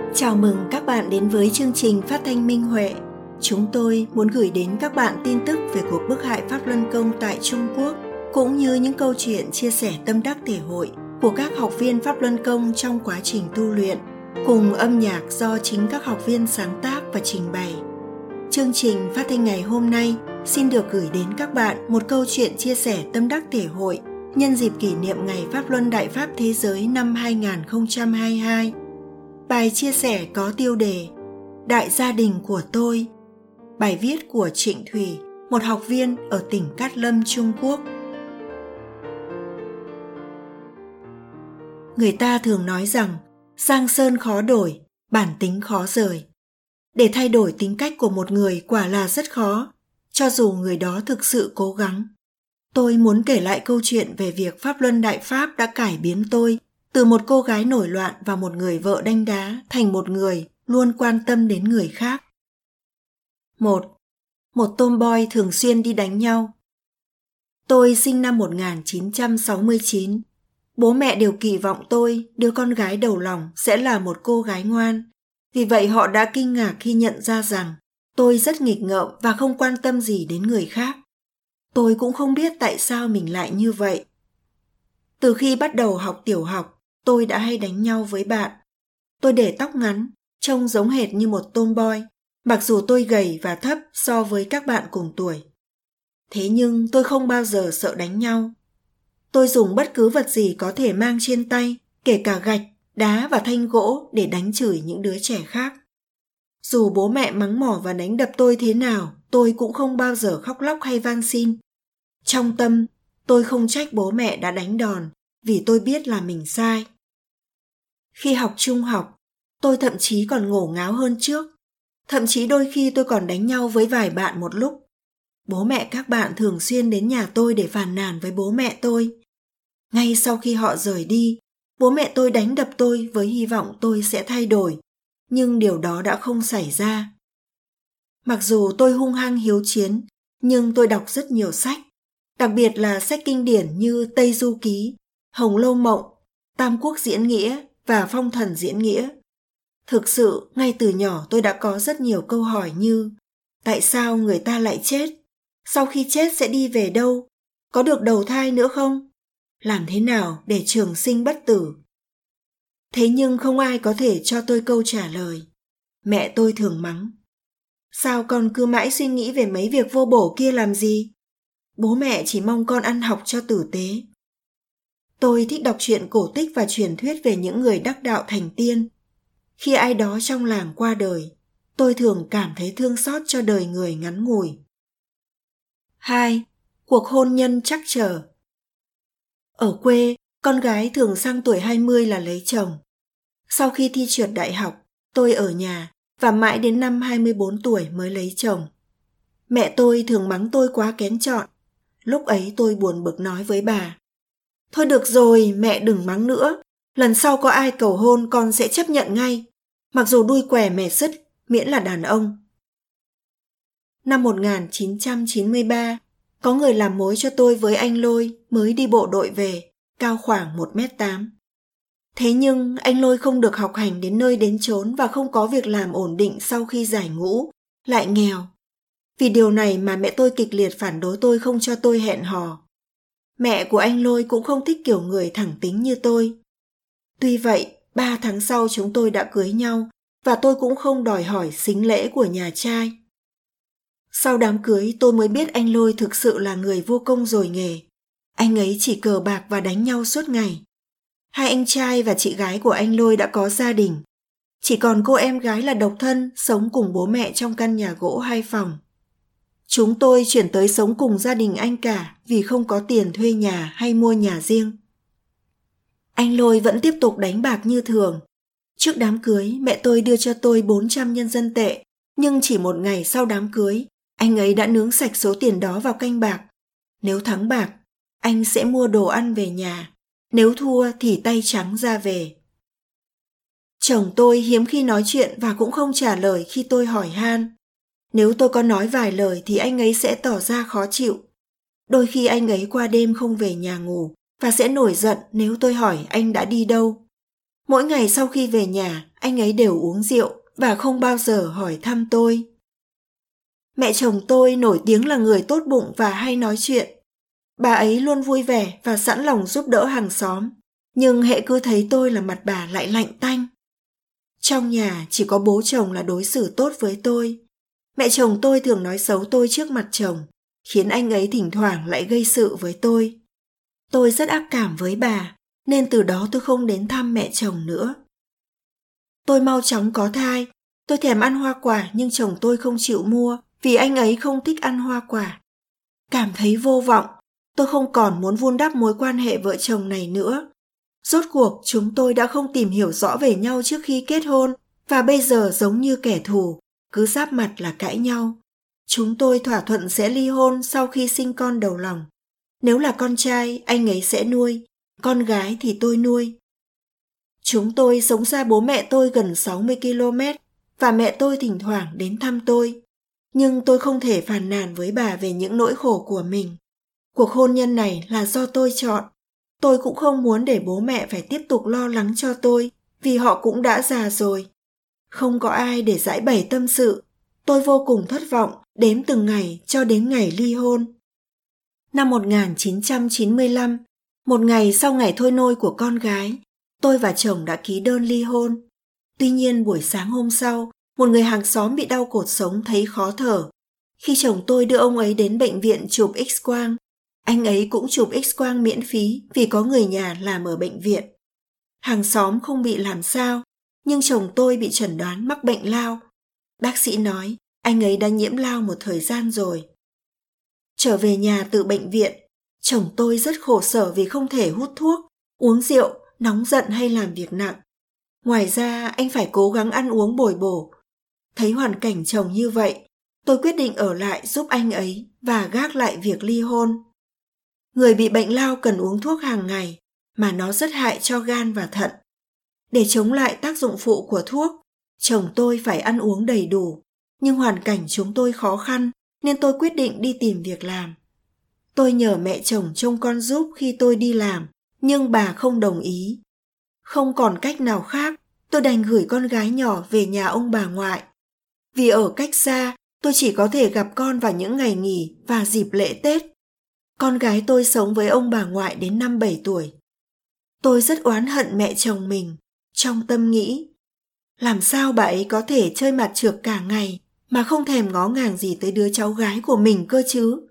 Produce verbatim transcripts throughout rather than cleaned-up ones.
Chào mừng các bạn đến với chương trình phát thanh Minh Huệ. Chúng tôi muốn gửi đến các bạn tin tức về cuộc bức hại Pháp Luân Công tại Trung Quốc, cũng như những câu chuyện chia sẻ tâm đắc thể hội của các học viên Pháp Luân Công trong quá trình tu luyện, cùng âm nhạc do chính các học viên sáng tác và trình bày. Chương trình phát thanh ngày hôm nay xin được gửi đến các bạn một câu chuyện chia sẻ tâm đắc thể hội nhân dịp kỷ niệm Ngày Pháp Luân Đại Pháp Thế Giới năm hai không hai hai. Bài chia sẻ có tiêu đề Đại gia đình của tôi. Bài viết của Trịnh Thủy, một học viên ở tỉnh Cát Lâm, Trung Quốc. Người ta thường nói rằng giang sơn khó đổi, bản tính khó rời. Để thay đổi tính cách của một người quả là rất khó, cho dù người đó thực sự cố gắng. Tôi muốn kể lại câu chuyện về việc Pháp Luân Đại Pháp đã cải biến tôi từ một cô gái nổi loạn và một người vợ đanh đá thành một người luôn quan tâm đến người khác. một. Một tomboy thường xuyên đi đánh nhau. Tôi sinh năm một nghìn chín trăm sáu mươi chín. Bố mẹ đều kỳ vọng tôi, đứa con gái đầu lòng, sẽ là một cô gái ngoan. Vì vậy họ đã kinh ngạc khi nhận ra rằng tôi rất nghịch ngợm và không quan tâm gì đến người khác. Tôi cũng không biết tại sao mình lại như vậy. Từ khi bắt đầu học tiểu học, tôi đã hay đánh nhau với bạn. Tôi để tóc ngắn, trông giống hệt như một tomboy, mặc dù tôi gầy và thấp so với các bạn cùng tuổi. Thế nhưng tôi không bao giờ sợ đánh nhau. Tôi dùng bất cứ vật gì có thể mang trên tay, kể cả gạch, đá và thanh gỗ để đánh chửi những đứa trẻ khác. Dù bố mẹ mắng mỏ và đánh đập tôi thế nào, tôi cũng không bao giờ khóc lóc hay van xin. Trong tâm, tôi không trách bố mẹ đã đánh đòn, vì tôi biết là mình sai. Khi học trung học, tôi thậm chí còn ngổ ngáo hơn trước. Thậm chí đôi khi tôi còn đánh nhau với vài bạn một lúc. Bố mẹ các bạn thường xuyên đến nhà tôi để phàn nàn với bố mẹ tôi. Ngay sau khi họ rời đi, bố mẹ tôi đánh đập tôi với hy vọng tôi sẽ thay đổi, nhưng điều đó đã không xảy ra. Mặc dù tôi hung hăng hiếu chiến, nhưng tôi đọc rất nhiều sách, đặc biệt là sách kinh điển như Tây Du Ký, Hồng Lâu Mộng, Tam Quốc Diễn Nghĩa và Phong Thần Diễn Nghĩa. Thực sự, ngay từ nhỏ tôi đã có rất nhiều câu hỏi như: tại sao người ta lại chết? Sau khi chết sẽ đi về đâu? Có được đầu thai nữa không? Làm thế nào để trường sinh bất tử? Thế nhưng không ai có thể cho tôi câu trả lời. Mẹ tôi thường mắng: sao con cứ mãi suy nghĩ về mấy việc vô bổ kia làm gì? Bố mẹ chỉ mong con ăn học cho tử tế. Tôi thích đọc truyện cổ tích và truyền thuyết về những người đắc đạo thành tiên. Khi ai đó trong làng qua đời, tôi thường cảm thấy thương xót cho đời người ngắn ngủi. hai. Cuộc hôn nhân trắc trở. Ở quê, con gái thường sang tuổi hai mươi là lấy chồng. Sau khi thi trượt đại học, tôi ở nhà và mãi đến năm hai mươi bốn tuổi mới lấy chồng. Mẹ tôi thường mắng tôi quá kén chọn. Lúc ấy tôi buồn bực nói với bà: thôi được rồi, mẹ đừng mắng nữa. Lần sau có ai cầu hôn con sẽ chấp nhận ngay. Mặc dù đuôi què mẻ sứt, miễn là đàn ông. Năm một nghìn chín trăm chín mươi ba, có người làm mối cho tôi với anh Lôi mới đi bộ đội về, cao khoảng một mét tám. Thế nhưng anh Lôi không được học hành đến nơi đến chốn và không có việc làm ổn định sau khi giải ngũ, lại nghèo. Vì điều này mà mẹ tôi kịch liệt phản đối tôi không cho tôi hẹn hò. Mẹ của anh Lôi cũng không thích kiểu người thẳng tính như tôi. Tuy vậy, ba tháng sau chúng tôi đã cưới nhau và tôi cũng không đòi hỏi sính lễ của nhà trai. Sau đám cưới tôi mới biết anh Lôi thực sự là người vô công rồi nghề. Anh ấy chỉ cờ bạc và đánh nhau suốt ngày. Hai anh trai và chị gái của anh Lôi đã có gia đình. Chỉ còn cô em gái là độc thân, sống cùng bố mẹ trong căn nhà gỗ hai phòng. Chúng tôi chuyển tới sống cùng gia đình anh cả vì không có tiền thuê nhà hay mua nhà riêng. Anh Lôi vẫn tiếp tục đánh bạc như thường. Trước đám cưới, mẹ tôi đưa cho tôi bốn trăm nhân dân tệ, nhưng chỉ một ngày sau đám cưới, anh ấy đã nướng sạch số tiền đó vào canh bạc. Nếu thắng bạc, anh sẽ mua đồ ăn về nhà. Nếu thua thì tay trắng ra về. Chồng tôi hiếm khi nói chuyện và cũng không trả lời khi tôi hỏi han. Nếu tôi có nói vài lời thì anh ấy sẽ tỏ ra khó chịu. Đôi khi anh ấy qua đêm không về nhà ngủ và sẽ nổi giận nếu tôi hỏi anh đã đi đâu. Mỗi ngày sau khi về nhà, anh ấy đều uống rượu và không bao giờ hỏi thăm tôi. Mẹ chồng tôi nổi tiếng là người tốt bụng và hay nói chuyện. Bà ấy luôn vui vẻ và sẵn lòng giúp đỡ hàng xóm, nhưng hễ cứ thấy tôi là mặt bà lại lạnh tanh. Trong nhà chỉ có bố chồng là đối xử tốt với tôi. Mẹ chồng tôi thường nói xấu tôi trước mặt chồng, khiến anh ấy thỉnh thoảng lại gây sự với tôi. Tôi rất ác cảm với bà, nên từ đó tôi không đến thăm mẹ chồng nữa. Tôi mau chóng có thai. Tôi thèm ăn hoa quả nhưng chồng tôi không chịu mua vì anh ấy không thích ăn hoa quả. Cảm thấy vô vọng, tôi không còn muốn vun đắp mối quan hệ vợ chồng này nữa. Rốt cuộc chúng tôi đã không tìm hiểu rõ về nhau trước khi kết hôn và bây giờ giống như kẻ thù, cứ giáp mặt là cãi nhau. Chúng tôi thỏa thuận sẽ ly hôn sau khi sinh con đầu lòng. Nếu là con trai, anh ấy sẽ nuôi, con gái thì tôi nuôi. Chúng tôi sống xa bố mẹ tôi gần sáu mươi ki lô mét và mẹ tôi thỉnh thoảng đến thăm tôi. Nhưng tôi không thể phàn nàn với bà về những nỗi khổ của mình. Cuộc hôn nhân này là do tôi chọn. Tôi cũng không muốn để bố mẹ phải tiếp tục lo lắng cho tôi vì họ cũng đã già rồi. Không có ai để giải bày tâm sự. Tôi vô cùng thất vọng đếm từng ngày cho đến ngày ly hôn. Năm một nghìn chín trăm chín mươi lăm, một ngày sau ngày thôi nôi của con gái, tôi và chồng đã ký đơn ly hôn. Tuy nhiên buổi sáng hôm sau, một người hàng xóm bị đau cột sống thấy khó thở. Khi chồng tôi đưa ông ấy đến bệnh viện chụp X-quang, anh ấy cũng chụp X-quang miễn phí vì có người nhà làm ở bệnh viện. Hàng xóm không bị làm sao, nhưng chồng tôi bị chẩn đoán mắc bệnh lao. Bác sĩ nói anh ấy đã nhiễm lao một thời gian rồi. Trở về nhà từ bệnh viện, chồng tôi rất khổ sở vì không thể hút thuốc, uống rượu, nóng giận hay làm việc nặng. Ngoài ra anh phải cố gắng ăn uống bồi bổ. Thấy hoàn cảnh chồng như vậy, tôi quyết định ở lại giúp anh ấy và gác lại việc ly hôn. Người bị bệnh lao cần uống thuốc hàng ngày mà nó rất hại cho gan và thận. Để chống lại tác dụng phụ của thuốc, chồng tôi phải ăn uống đầy đủ, nhưng hoàn cảnh chúng tôi khó khăn nên tôi quyết định đi tìm việc làm. Tôi nhờ mẹ chồng trông con giúp khi tôi đi làm, nhưng bà không đồng ý. Không còn cách nào khác, tôi đành gửi con gái nhỏ về nhà ông bà ngoại. Vì ở cách xa, tôi chỉ có thể gặp con vào những ngày nghỉ và dịp lễ Tết. Con gái tôi sống với ông bà ngoại đến năm bảy tuổi. Tôi rất oán hận mẹ chồng mình, trong tâm nghĩ, làm sao bà ấy có thể chơi mặt trược cả ngày mà không thèm ngó ngàng gì tới đứa cháu gái của mình cơ chứ.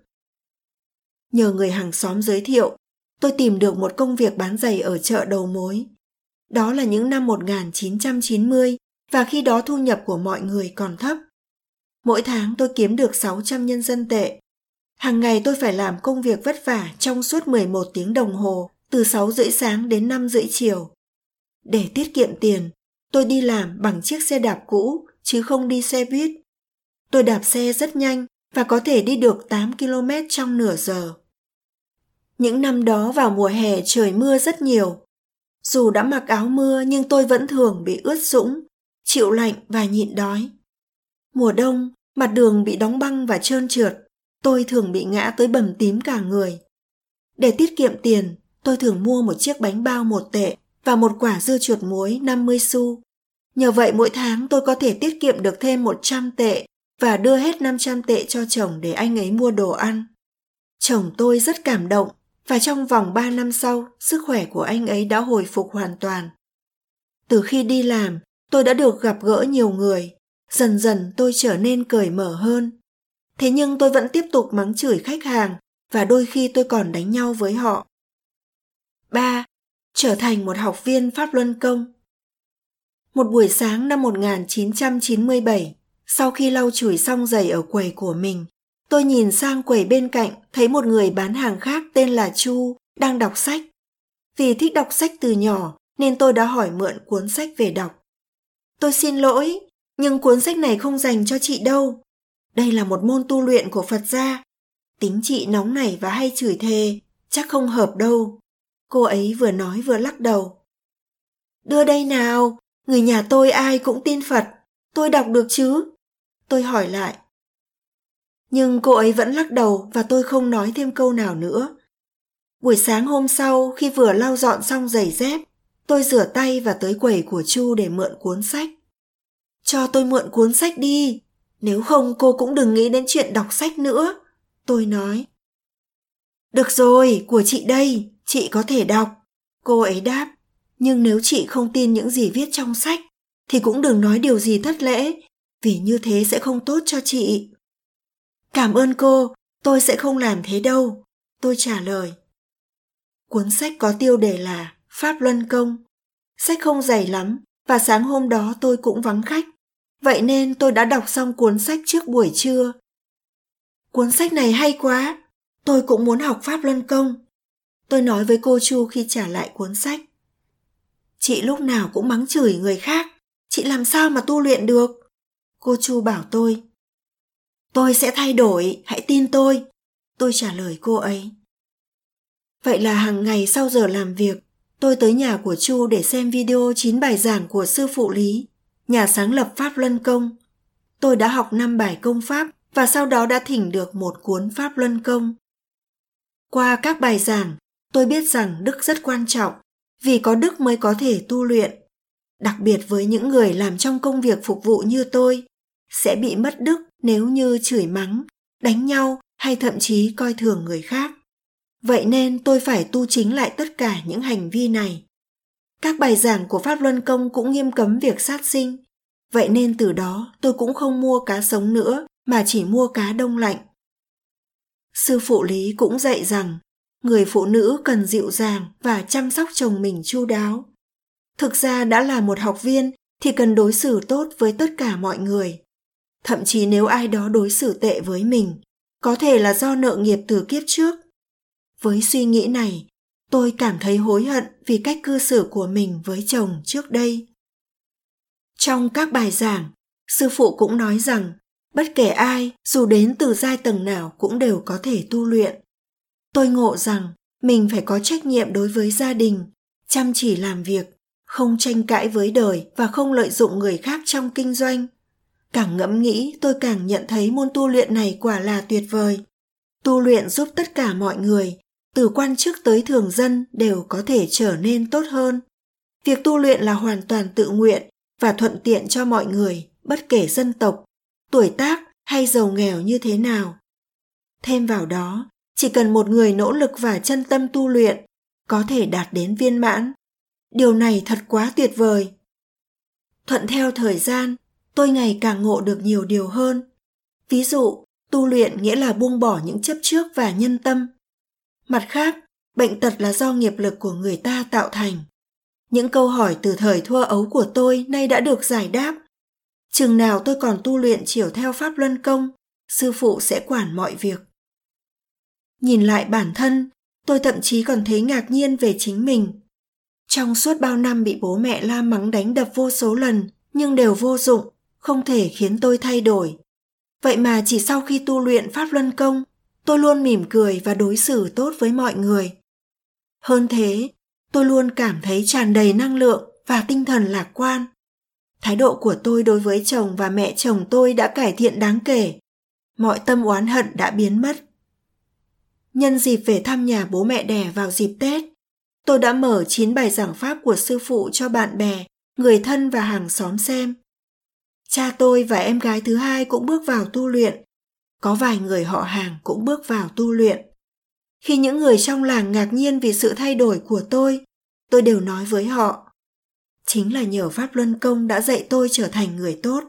Nhờ người hàng xóm giới thiệu, tôi tìm được một công việc bán giày ở chợ đầu mối. Đó là những năm một nghìn chín trăm chín mươi và khi đó thu nhập của mọi người còn thấp. Mỗi tháng tôi kiếm được sáu trăm nhân dân tệ. Hàng ngày tôi phải làm công việc vất vả trong suốt mười một tiếng đồng hồ, từ sáu rưỡi sáng đến năm rưỡi chiều. Để tiết kiệm tiền, tôi đi làm bằng chiếc xe đạp cũ, chứ không đi xe buýt. Tôi đạp xe rất nhanh và có thể đi được tám ki lô mét trong nửa giờ. Những năm đó vào mùa hè trời mưa rất nhiều. Dù đã mặc áo mưa nhưng tôi vẫn thường bị ướt sũng, chịu lạnh và nhịn đói. Mùa đông, mặt đường bị đóng băng và trơn trượt, tôi thường bị ngã tới bầm tím cả người. Để tiết kiệm tiền, tôi thường mua một chiếc bánh bao một tệ và một quả dưa chuột muối năm mươi xu. Nhờ vậy mỗi tháng tôi có thể tiết kiệm được thêm một trăm tệ và đưa hết năm trăm tệ cho chồng để anh ấy mua đồ ăn. Chồng tôi rất cảm động và trong vòng ba năm sau, sức khỏe của anh ấy đã hồi phục hoàn toàn. Từ khi đi làm, tôi đã được gặp gỡ nhiều người. Dần dần tôi trở nên cởi mở hơn. Thế nhưng tôi vẫn tiếp tục mắng chửi khách hàng và đôi khi tôi còn đánh nhau với họ. ba. Trở thành một học viên Pháp Luân Công. Một buổi sáng năm một nghìn chín trăm chín mươi bảy, sau khi lau chùi xong giày ở quầy của mình, tôi nhìn sang quầy bên cạnh thấy một người bán hàng khác tên là Chu đang đọc sách. Vì thích đọc sách từ nhỏ nên tôi đã hỏi mượn cuốn sách về đọc. Tôi xin lỗi, nhưng cuốn sách này không dành cho chị đâu. Đây là một môn tu luyện của Phật gia. Tính chị nóng nảy và hay chửi thề, chắc không hợp đâu. Cô ấy vừa nói vừa lắc đầu. Đưa đây nào, người nhà tôi ai cũng tin Phật, tôi đọc được chứ? Tôi hỏi lại. Nhưng cô ấy vẫn lắc đầu và tôi không nói thêm câu nào nữa. Buổi sáng hôm sau khi vừa lau dọn xong giày dép, tôi rửa tay và tới quầy của Chu để mượn cuốn sách. Cho tôi mượn cuốn sách đi, nếu không cô cũng đừng nghĩ đến chuyện đọc sách nữa, tôi nói. Được rồi, của chị đây, chị có thể đọc, cô ấy đáp. Nhưng nếu chị không tin những gì viết trong sách, thì cũng đừng nói điều gì thất lễ, vì như thế sẽ không tốt cho chị. Cảm ơn cô, tôi sẽ không làm thế đâu, tôi trả lời. Cuốn sách có tiêu đề là Pháp Luân Công. Sách không dày lắm, và sáng hôm đó tôi cũng vắng khách. Vậy nên tôi đã đọc xong cuốn sách trước buổi trưa. Cuốn sách này hay quá, tôi cũng muốn học Pháp Luân Công. Tôi nói với cô Chu khi trả lại cuốn sách. Chị lúc nào cũng mắng chửi người khác, chị làm sao mà tu luyện được? Cô Chu bảo tôi. Tôi sẽ thay đổi, hãy tin tôi, tôi trả lời cô ấy. Vậy là hàng ngày sau giờ làm việc, tôi tới nhà của Chu để xem video chín bài giảng của sư phụ Lý, nhà sáng lập Pháp Luân Công. Tôi đã học năm bài công pháp và sau đó đã thỉnh được một cuốn Pháp Luân Công. Qua các bài giảng, tôi biết rằng đức rất quan trọng, vì có đức mới có thể tu luyện. Đặc biệt với những người làm trong công việc phục vụ như tôi, sẽ bị mất đức nếu như chửi mắng, đánh nhau hay thậm chí coi thường người khác. Vậy nên tôi phải tu chính lại tất cả những hành vi này. Các bài giảng của Pháp Luân Công cũng nghiêm cấm việc sát sinh. Vậy nên từ đó tôi cũng không mua cá sống nữa mà chỉ mua cá đông lạnh. Sư phụ Lý cũng dạy rằng người phụ nữ cần dịu dàng và chăm sóc chồng mình chu đáo. Thực ra đã là một học viên thì cần đối xử tốt với tất cả mọi người. Thậm chí nếu ai đó đối xử tệ với mình, có thể là do nợ nghiệp từ kiếp trước. Với suy nghĩ này, tôi cảm thấy hối hận vì cách cư xử của mình với chồng trước đây. Trong các bài giảng, sư phụ cũng nói rằng bất kể ai, dù đến từ giai tầng nào cũng đều có thể tu luyện. Tôi ngộ rằng mình phải có trách nhiệm đối với gia đình, chăm chỉ làm việc, không tranh cãi với đời và không lợi dụng người khác trong kinh doanh. Càng ngẫm nghĩ tôi càng nhận thấy môn tu luyện này quả là tuyệt vời. Tu luyện giúp tất cả mọi người, từ quan chức tới thường dân đều có thể trở nên tốt hơn. Việc tu luyện là hoàn toàn tự nguyện và thuận tiện cho mọi người, bất kể dân tộc, tuổi tác hay giàu nghèo như thế nào. Thêm vào đó, chỉ cần một người nỗ lực và chân tâm tu luyện, có thể đạt đến viên mãn. Điều này thật quá tuyệt vời. Thuận theo thời gian, tôi ngày càng ngộ được nhiều điều hơn. Ví dụ, tu luyện nghĩa là buông bỏ những chấp trước và nhân tâm. Mặt khác, bệnh tật là do nghiệp lực của người ta tạo thành. Những câu hỏi từ thời thơ ấu của tôi nay đã được giải đáp. Chừng nào tôi còn tu luyện chiều theo Pháp Luân Công, sư phụ sẽ quản mọi việc. Nhìn lại bản thân, tôi thậm chí còn thấy ngạc nhiên về chính mình. Trong suốt bao năm bị bố mẹ la mắng đánh đập vô số lần, nhưng đều vô dụng, không thể khiến tôi thay đổi. Vậy mà chỉ sau khi tu luyện Pháp Luân Công, tôi luôn mỉm cười và đối xử tốt với mọi người. Hơn thế, tôi luôn cảm thấy tràn đầy năng lượng và tinh thần lạc quan. Thái độ của tôi đối với chồng và mẹ chồng tôi đã cải thiện đáng kể. Mọi tâm oán hận đã biến mất. Nhân dịp về thăm nhà bố mẹ đẻ vào dịp Tết, tôi đã mở chín bài giảng pháp của sư phụ cho bạn bè, người thân và hàng xóm xem. Cha tôi và em gái thứ hai cũng bước vào tu luyện. Có vài người họ hàng cũng bước vào tu luyện. Khi những người trong làng ngạc nhiên vì sự thay đổi của tôi, tôi đều nói với họ, chính là nhờ Pháp Luân Công đã dạy tôi trở thành người tốt.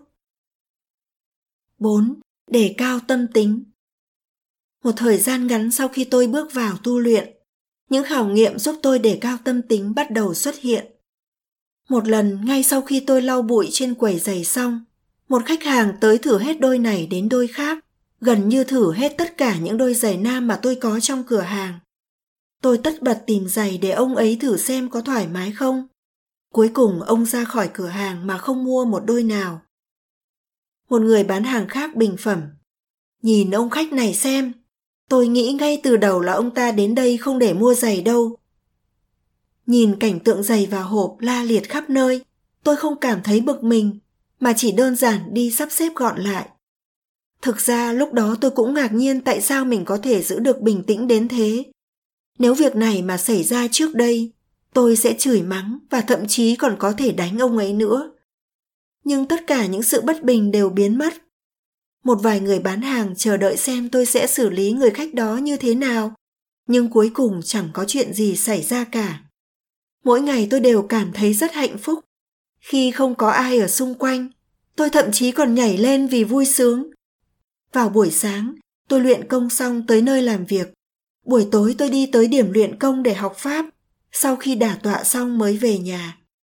bốn. Đề cao tâm tính. Một thời gian ngắn sau khi tôi bước vào tu luyện, những khảo nghiệm giúp tôi đề cao tâm tính bắt đầu xuất hiện. Một lần, ngay sau khi tôi lau bụi trên quầy giày xong, một khách hàng tới thử hết đôi này đến đôi khác, gần như thử hết tất cả những đôi giày nam mà tôi có trong cửa hàng. Tôi tất bật tìm giày để ông ấy thử xem có thoải mái không. Cuối cùng ông ra khỏi cửa hàng mà không mua một đôi nào. Một người bán hàng khác bình phẩm, nhìn ông khách này xem, tôi nghĩ ngay từ đầu là ông ta đến đây không để mua giày đâu. Nhìn cảnh tượng giày và hộp la liệt khắp nơi, tôi không cảm thấy bực mình, mà chỉ đơn giản đi sắp xếp gọn lại. Thực ra lúc đó tôi cũng ngạc nhiên tại sao mình có thể giữ được bình tĩnh đến thế. Nếu việc này mà xảy ra trước đây, Tôi sẽ chửi mắng và thậm chí còn có thể đánh ông ấy nữa. Nhưng tất cả những sự bất bình đều biến mất. Một vài người bán hàng chờ đợi xem tôi sẽ xử lý người khách đó như thế nào, nhưng cuối cùng chẳng có chuyện gì xảy ra cả. Mỗi ngày tôi đều cảm thấy rất hạnh phúc. Khi không có ai ở xung quanh, tôi thậm chí còn nhảy lên vì vui sướng. Vào buổi sáng, tôi luyện công xong tới nơi làm việc. Buổi tối tôi đi tới điểm luyện công để học pháp, sau khi đả tọa xong mới về nhà.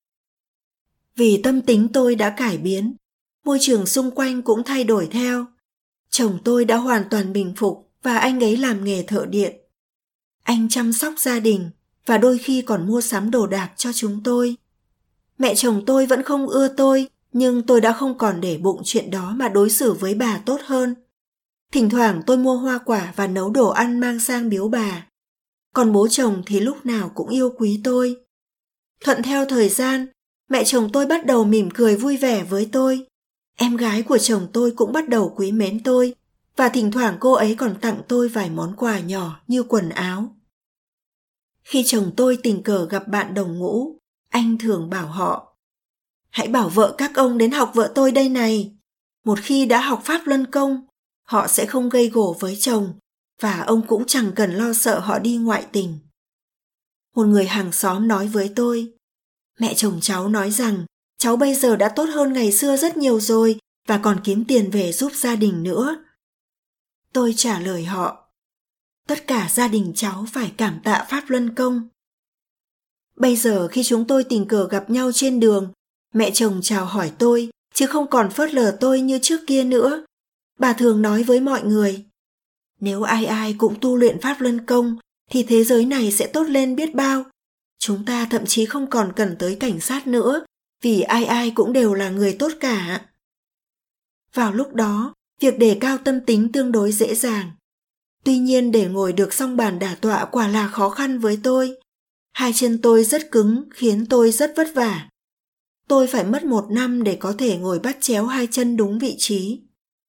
Vì tâm tính tôi đã cải biến, môi trường xung quanh cũng thay đổi theo. Chồng tôi đã hoàn toàn bình phục và anh ấy làm nghề thợ điện. Anh chăm sóc gia đình và đôi khi còn mua sắm đồ đạc cho chúng tôi. Mẹ chồng tôi vẫn không ưa tôi, nhưng tôi đã không còn để bụng chuyện đó mà đối xử với bà tốt hơn. Thỉnh thoảng tôi mua hoa quả và nấu đồ ăn mang sang biếu bà. Còn bố chồng thì lúc nào cũng yêu quý tôi. Thuận theo thời gian, mẹ chồng tôi bắt đầu mỉm cười vui vẻ với tôi. Em gái của chồng tôi cũng bắt đầu quý mến tôi, và thỉnh thoảng cô ấy còn tặng tôi vài món quà nhỏ như quần áo. Khi chồng tôi tình cờ gặp bạn đồng ngũ, anh thường bảo họ: hãy bảo vợ các ông đến học vợ tôi đây này. Một khi đã học pháp luân công, họ sẽ không gây gổ với chồng, và ông cũng chẳng cần lo sợ họ đi ngoại tình. Một người hàng xóm nói với tôi: mẹ chồng cháu nói rằng cháu bây giờ đã tốt hơn ngày xưa rất nhiều rồi và còn kiếm tiền về giúp gia đình nữa. Tôi trả lời họ: tất cả gia đình cháu phải cảm tạ pháp luân công. Bây giờ khi chúng tôi tình cờ gặp nhau trên đường, mẹ chồng chào hỏi tôi chứ không còn phớt lờ tôi như trước kia nữa. Bà thường nói với mọi người: nếu ai ai cũng tu luyện pháp luân công thì thế giới này sẽ tốt lên biết bao. Chúng ta thậm chí không còn cần tới cảnh sát nữa, vì ai ai cũng đều là người tốt cả. Vào lúc đó, việc đề cao tâm tính tương đối dễ dàng. Tuy nhiên để ngồi được song bàn đả tọa quả là khó khăn với tôi. Hai chân tôi rất cứng khiến tôi rất vất vả. Tôi phải mất một năm để có thể ngồi bắt chéo hai chân đúng vị trí.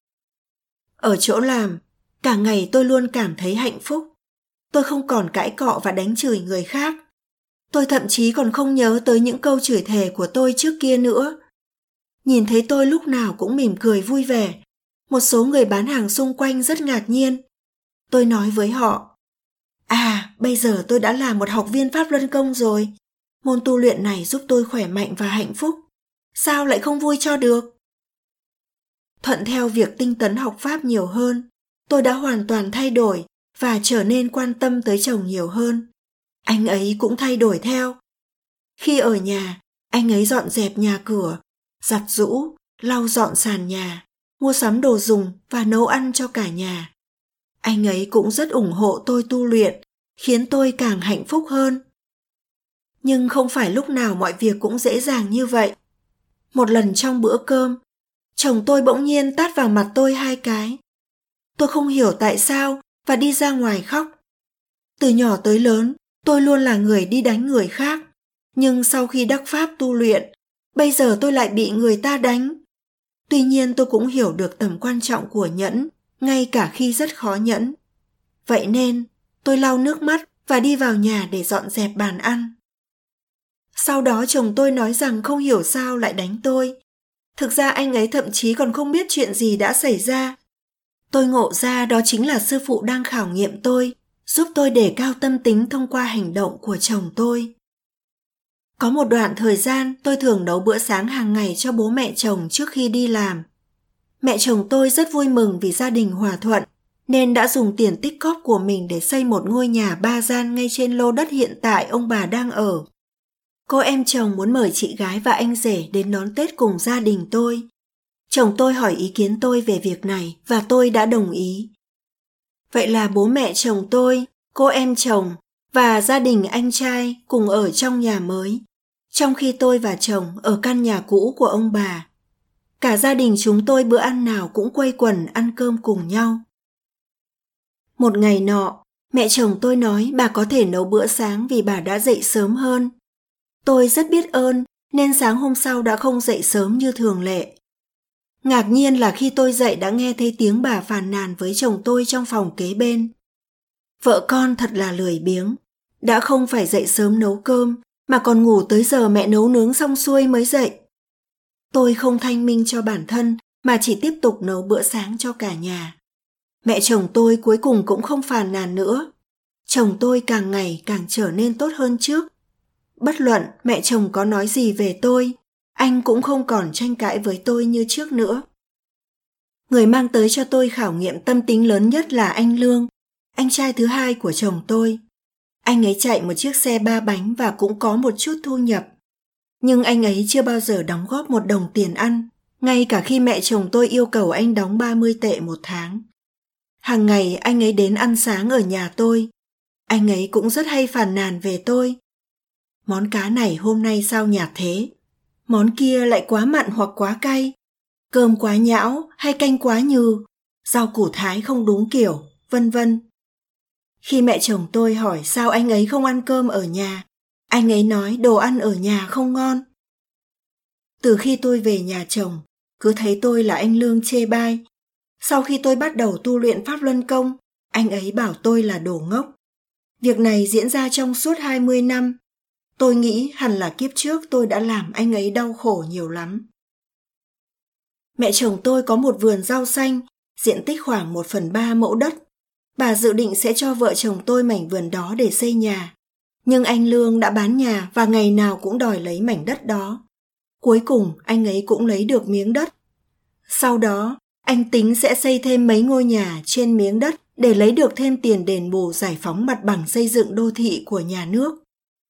Ở chỗ làm, cả ngày tôi luôn cảm thấy hạnh phúc. Tôi không còn cãi cọ và đánh chửi người khác. Tôi thậm chí còn không nhớ tới những câu chửi thề của tôi trước kia nữa. Nhìn thấy tôi lúc nào cũng mỉm cười vui vẻ. Một số người bán hàng xung quanh rất ngạc nhiên. Tôi nói với họ: à, bây giờ tôi đã là một học viên pháp luân công rồi. Môn tu luyện này giúp tôi khỏe mạnh và hạnh phúc. Sao lại không vui cho được? Thuận theo việc tinh tấn học pháp nhiều hơn, tôi đã hoàn toàn thay đổi và trở nên quan tâm tới chồng nhiều hơn. Anh ấy cũng thay đổi theo. Khi ở nhà, anh ấy dọn dẹp nhà cửa, giặt giũ, lau dọn sàn nhà, mua sắm đồ dùng và nấu ăn cho cả nhà. Anh ấy cũng rất ủng hộ tôi tu luyện, khiến tôi càng hạnh phúc hơn. Nhưng không phải lúc nào mọi việc cũng dễ dàng như vậy. Một lần trong bữa cơm, chồng tôi bỗng nhiên tát vào mặt tôi hai cái. Tôi không hiểu tại sao và đi ra ngoài khóc. Từ nhỏ tới lớn, tôi luôn là người đi đánh người khác. Nhưng sau khi đắc pháp tu luyện, bây giờ tôi lại bị người ta đánh. Tuy nhiên tôi cũng hiểu được tầm quan trọng của nhẫn, ngay cả khi rất khó nhẫn. Vậy nên, tôi lau nước mắt và đi vào nhà để dọn dẹp bàn ăn. Sau đó chồng tôi nói rằng không hiểu sao lại đánh tôi. Thực ra anh ấy thậm chí còn không biết chuyện gì đã xảy ra. Tôi ngộ ra đó chính là sư phụ đang khảo nghiệm tôi, giúp tôi đề cao tâm tính thông qua hành động của chồng tôi. Có một đoạn thời gian tôi thường nấu bữa sáng hàng ngày cho bố mẹ chồng trước khi đi làm. Mẹ chồng tôi rất vui mừng vì gia đình hòa thuận, nên đã dùng tiền tích cóp của mình để xây một ngôi nhà ba gian ngay trên lô đất hiện tại ông bà đang ở. Cô em chồng muốn mời chị gái và anh rể đến đón Tết cùng gia đình tôi. Chồng tôi hỏi ý kiến tôi về việc này và tôi đã đồng ý. Vậy là bố mẹ chồng tôi, cô em chồng và gia đình anh trai cùng ở trong nhà mới, trong khi tôi và chồng ở căn nhà cũ của ông bà. Cả gia đình chúng tôi bữa ăn nào cũng quây quần ăn cơm cùng nhau. Một ngày nọ, mẹ chồng tôi nói bà có thể nấu bữa sáng vì bà đã dậy sớm hơn. Tôi rất biết ơn nên sáng hôm sau đã không dậy sớm như thường lệ. Ngạc nhiên là khi tôi dậy đã nghe thấy tiếng bà phàn nàn với chồng tôi trong phòng kế bên. Vợ con thật là lười biếng, đã không phải dậy sớm nấu cơm mà còn ngủ tới giờ mẹ nấu nướng xong xuôi mới dậy. Tôi không thanh minh cho bản thân mà chỉ tiếp tục nấu bữa sáng cho cả nhà. Mẹ chồng tôi cuối cùng cũng không phàn nàn nữa. Chồng tôi càng ngày càng trở nên tốt hơn trước. Bất luận mẹ chồng có nói gì về tôi, anh cũng không còn tranh cãi với tôi như trước nữa. Người mang tới cho tôi khảo nghiệm tâm tính lớn nhất là anh Lương, anh trai thứ hai của chồng tôi. Anh ấy chạy một chiếc xe ba bánh và cũng có một chút thu nhập. Nhưng anh ấy chưa bao giờ đóng góp một đồng tiền ăn, ngay cả khi mẹ chồng tôi yêu cầu anh đóng ba mươi tệ một tháng. Hàng ngày anh ấy đến ăn sáng ở nhà tôi. Anh ấy cũng rất hay phàn nàn về tôi. Món cá này hôm nay sao nhạt thế? Món kia lại quá mặn hoặc quá cay. Cơm quá nhão hay canh quá nhừ. Rau củ thái không đúng kiểu, vân vân. Khi mẹ chồng tôi hỏi sao anh ấy không ăn cơm ở nhà, anh ấy nói đồ ăn ở nhà không ngon. Từ khi tôi về nhà chồng, cứ thấy tôi là anh Lương chê bai. Sau khi tôi bắt đầu tu luyện Pháp Luân Công, anh ấy bảo tôi là đồ ngốc. Việc này diễn ra trong suốt hai mươi năm. Tôi nghĩ hẳn là kiếp trước tôi đã làm anh ấy đau khổ nhiều lắm. Mẹ chồng tôi có một vườn rau xanh, diện tích khoảng một phần ba mẫu đất. Bà dự định sẽ cho vợ chồng tôi mảnh vườn đó để xây nhà. Nhưng anh Lương đã bán nhà và ngày nào cũng đòi lấy mảnh đất đó. Cuối cùng anh ấy cũng lấy được miếng đất. Sau đó, anh tính sẽ xây thêm mấy ngôi nhà trên miếng đất để lấy được thêm tiền đền bù giải phóng mặt bằng xây dựng đô thị của nhà nước.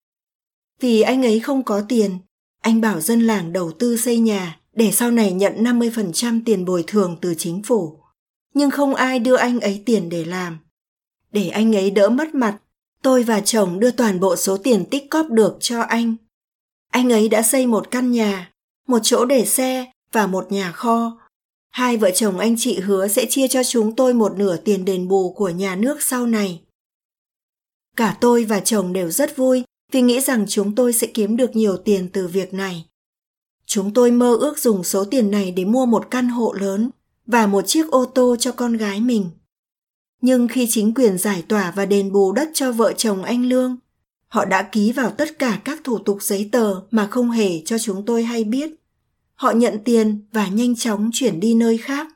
Vì anh ấy không có tiền, anh bảo dân làng đầu tư xây nhà để sau này nhận năm mươi phần trăm tiền bồi thường từ chính phủ. Nhưng không ai đưa anh ấy tiền để làm. Để anh ấy đỡ mất mặt, tôi và chồng đưa toàn bộ số tiền tích cóp được cho anh. Anh ấy đã xây một căn nhà, một chỗ để xe và một nhà kho. Hai vợ chồng anh chị hứa sẽ chia cho chúng tôi một nửa tiền đền bù của nhà nước sau này. Cả tôi và chồng đều rất vui vì nghĩ rằng chúng tôi sẽ kiếm được nhiều tiền từ việc này. Chúng tôi mơ ước dùng số tiền này để mua một căn hộ lớn và một chiếc ô tô cho con gái mình. Nhưng khi chính quyền giải tỏa và đền bù đất cho vợ chồng anh Lương, họ đã ký vào tất cả các thủ tục giấy tờ mà không hề cho chúng tôi hay biết. Họ nhận tiền và nhanh chóng chuyển đi nơi khác.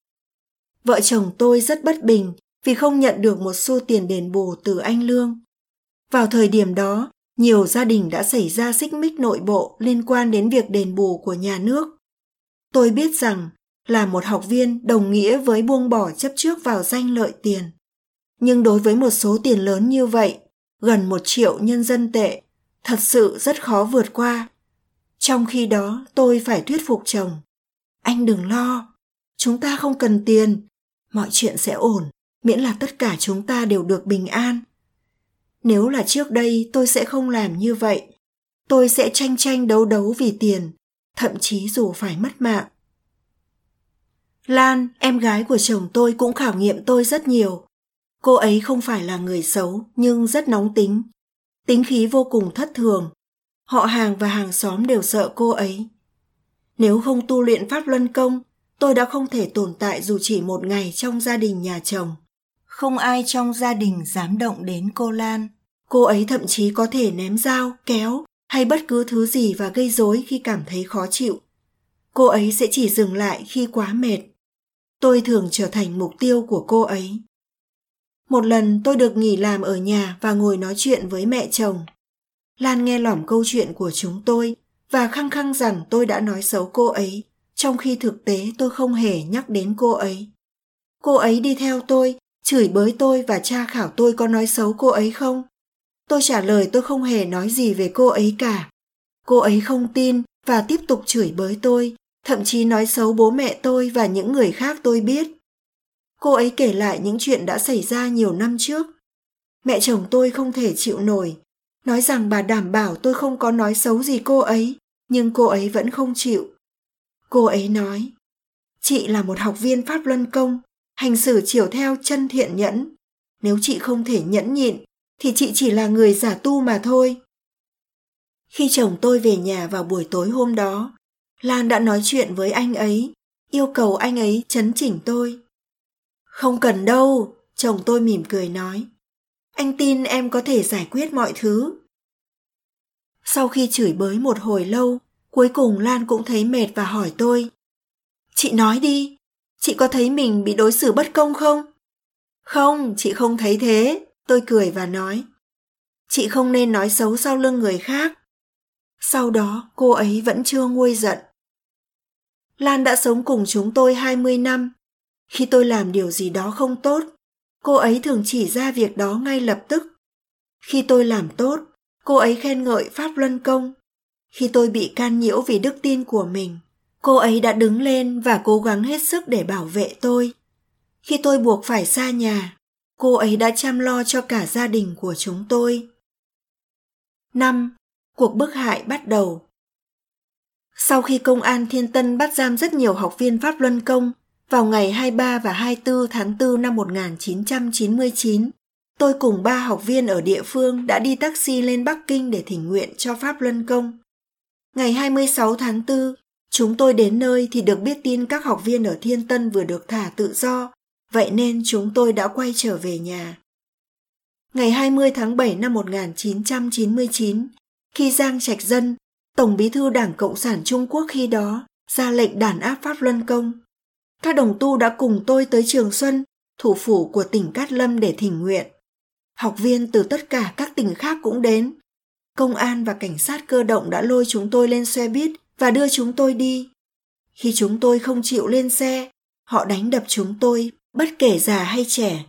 Vợ chồng tôi rất bất bình vì không nhận được một xu tiền đền bù từ anh Lương. Vào thời điểm đó, nhiều gia đình đã xảy ra xích mích nội bộ liên quan đến việc đền bù của nhà nước. Tôi biết rằng là một học viên đồng nghĩa với buông bỏ chấp trước vào danh lợi tiền. Nhưng đối với một số tiền lớn như vậy, gần một triệu nhân dân tệ, thật sự rất khó vượt qua. Trong khi đó, tôi phải thuyết phục chồng. Anh đừng lo, chúng ta không cần tiền, mọi chuyện sẽ ổn, miễn là tất cả chúng ta đều được bình an. Nếu là trước đây tôi sẽ không làm như vậy. Tôi sẽ tranh tranh đấu đấu vì tiền, thậm chí dù phải mất mạng. Lan, em gái của chồng tôi cũng khảo nghiệm tôi rất nhiều. Cô ấy không phải là người xấu nhưng rất nóng tính. Tính khí vô cùng thất thường. Họ hàng và hàng xóm đều sợ cô ấy. Nếu không tu luyện Pháp Luân Công, tôi đã không thể tồn tại dù chỉ một ngày trong gia đình nhà chồng. Không ai trong gia đình dám động đến cô Lan. Cô ấy thậm chí có thể ném dao, kéo hay bất cứ thứ gì và gây rối khi cảm thấy khó chịu. Cô ấy sẽ chỉ dừng lại khi quá mệt. Tôi thường trở thành mục tiêu của cô ấy. Một lần tôi được nghỉ làm ở nhà và ngồi nói chuyện với mẹ chồng. Lan nghe lỏm câu chuyện của chúng tôi và khăng khăng rằng tôi đã nói xấu cô ấy, trong khi thực tế tôi không hề nhắc đến cô ấy. Cô ấy đi theo tôi, chửi bới tôi và tra khảo tôi có nói xấu cô ấy không. Tôi trả lời tôi không hề nói gì về cô ấy cả. Cô ấy không tin và tiếp tục chửi bới tôi, thậm chí nói xấu bố mẹ tôi và những người khác tôi biết. Cô ấy kể lại những chuyện đã xảy ra nhiều năm trước. Mẹ chồng tôi không thể chịu nổi, nói rằng bà đảm bảo tôi không có nói xấu gì cô ấy, nhưng cô ấy vẫn không chịu. Cô ấy nói, chị là một học viên Pháp Luân Công, hành xử chiều theo chân thiện nhẫn. Nếu chị không thể nhẫn nhịn, thì chị chỉ là người giả tu mà thôi. Khi chồng tôi về nhà vào buổi tối hôm đó, Lan đã nói chuyện với anh ấy, yêu cầu anh ấy chấn chỉnh tôi. Không cần đâu, chồng tôi mỉm cười nói. Anh tin em có thể giải quyết mọi thứ. Sau khi chửi bới một hồi lâu, cuối cùng Lan cũng thấy mệt và hỏi tôi: Chị nói đi, chị có thấy mình bị đối xử bất công không? Không, chị không thấy thế, tôi cười và nói. Chị không nên nói xấu sau lưng người khác. Sau đó cô ấy vẫn chưa nguôi giận. Lan đã sống cùng chúng tôi hai mươi năm. Khi tôi làm điều gì đó không tốt, cô ấy thường chỉ ra việc đó ngay lập tức. Khi tôi làm tốt, cô ấy khen ngợi Pháp Luân Công. Khi tôi bị can nhiễu vì đức tin của mình, cô ấy đã đứng lên và cố gắng hết sức để bảo vệ tôi. Khi tôi buộc phải xa nhà, cô ấy đã chăm lo cho cả gia đình của chúng tôi. năm. Cuộc bức hại bắt đầu. Sau khi công an Thiên Tân bắt giam rất nhiều học viên Pháp Luân Công, vào ngày hai mươi ba và hai mươi tư tháng tư năm một nghìn chín trăm chín mươi chín, tôi cùng ba học viên ở địa phương đã đi taxi lên Bắc Kinh để thỉnh nguyện cho Pháp Luân Công. Ngày hai mươi sáu tháng tư, chúng tôi đến nơi thì được biết tin các học viên ở Thiên Tân vừa được thả tự do, vậy nên chúng tôi đã quay trở về nhà. Ngày hai mươi tháng bảy năm một nghìn chín trăm chín mươi chín, khi Giang Trạch Dân, Tổng bí thư Đảng Cộng sản Trung Quốc khi đó, ra lệnh đàn áp Pháp Luân Công, các đồng tu đã cùng tôi tới Trường Xuân, thủ phủ của tỉnh Cát Lâm để thỉnh nguyện. Học viên từ tất cả các tỉnh khác cũng đến. Công an và cảnh sát cơ động đã lôi chúng tôi lên xe buýt và đưa chúng tôi đi. Khi chúng tôi không chịu lên xe, họ đánh đập chúng tôi, bất kể già hay trẻ.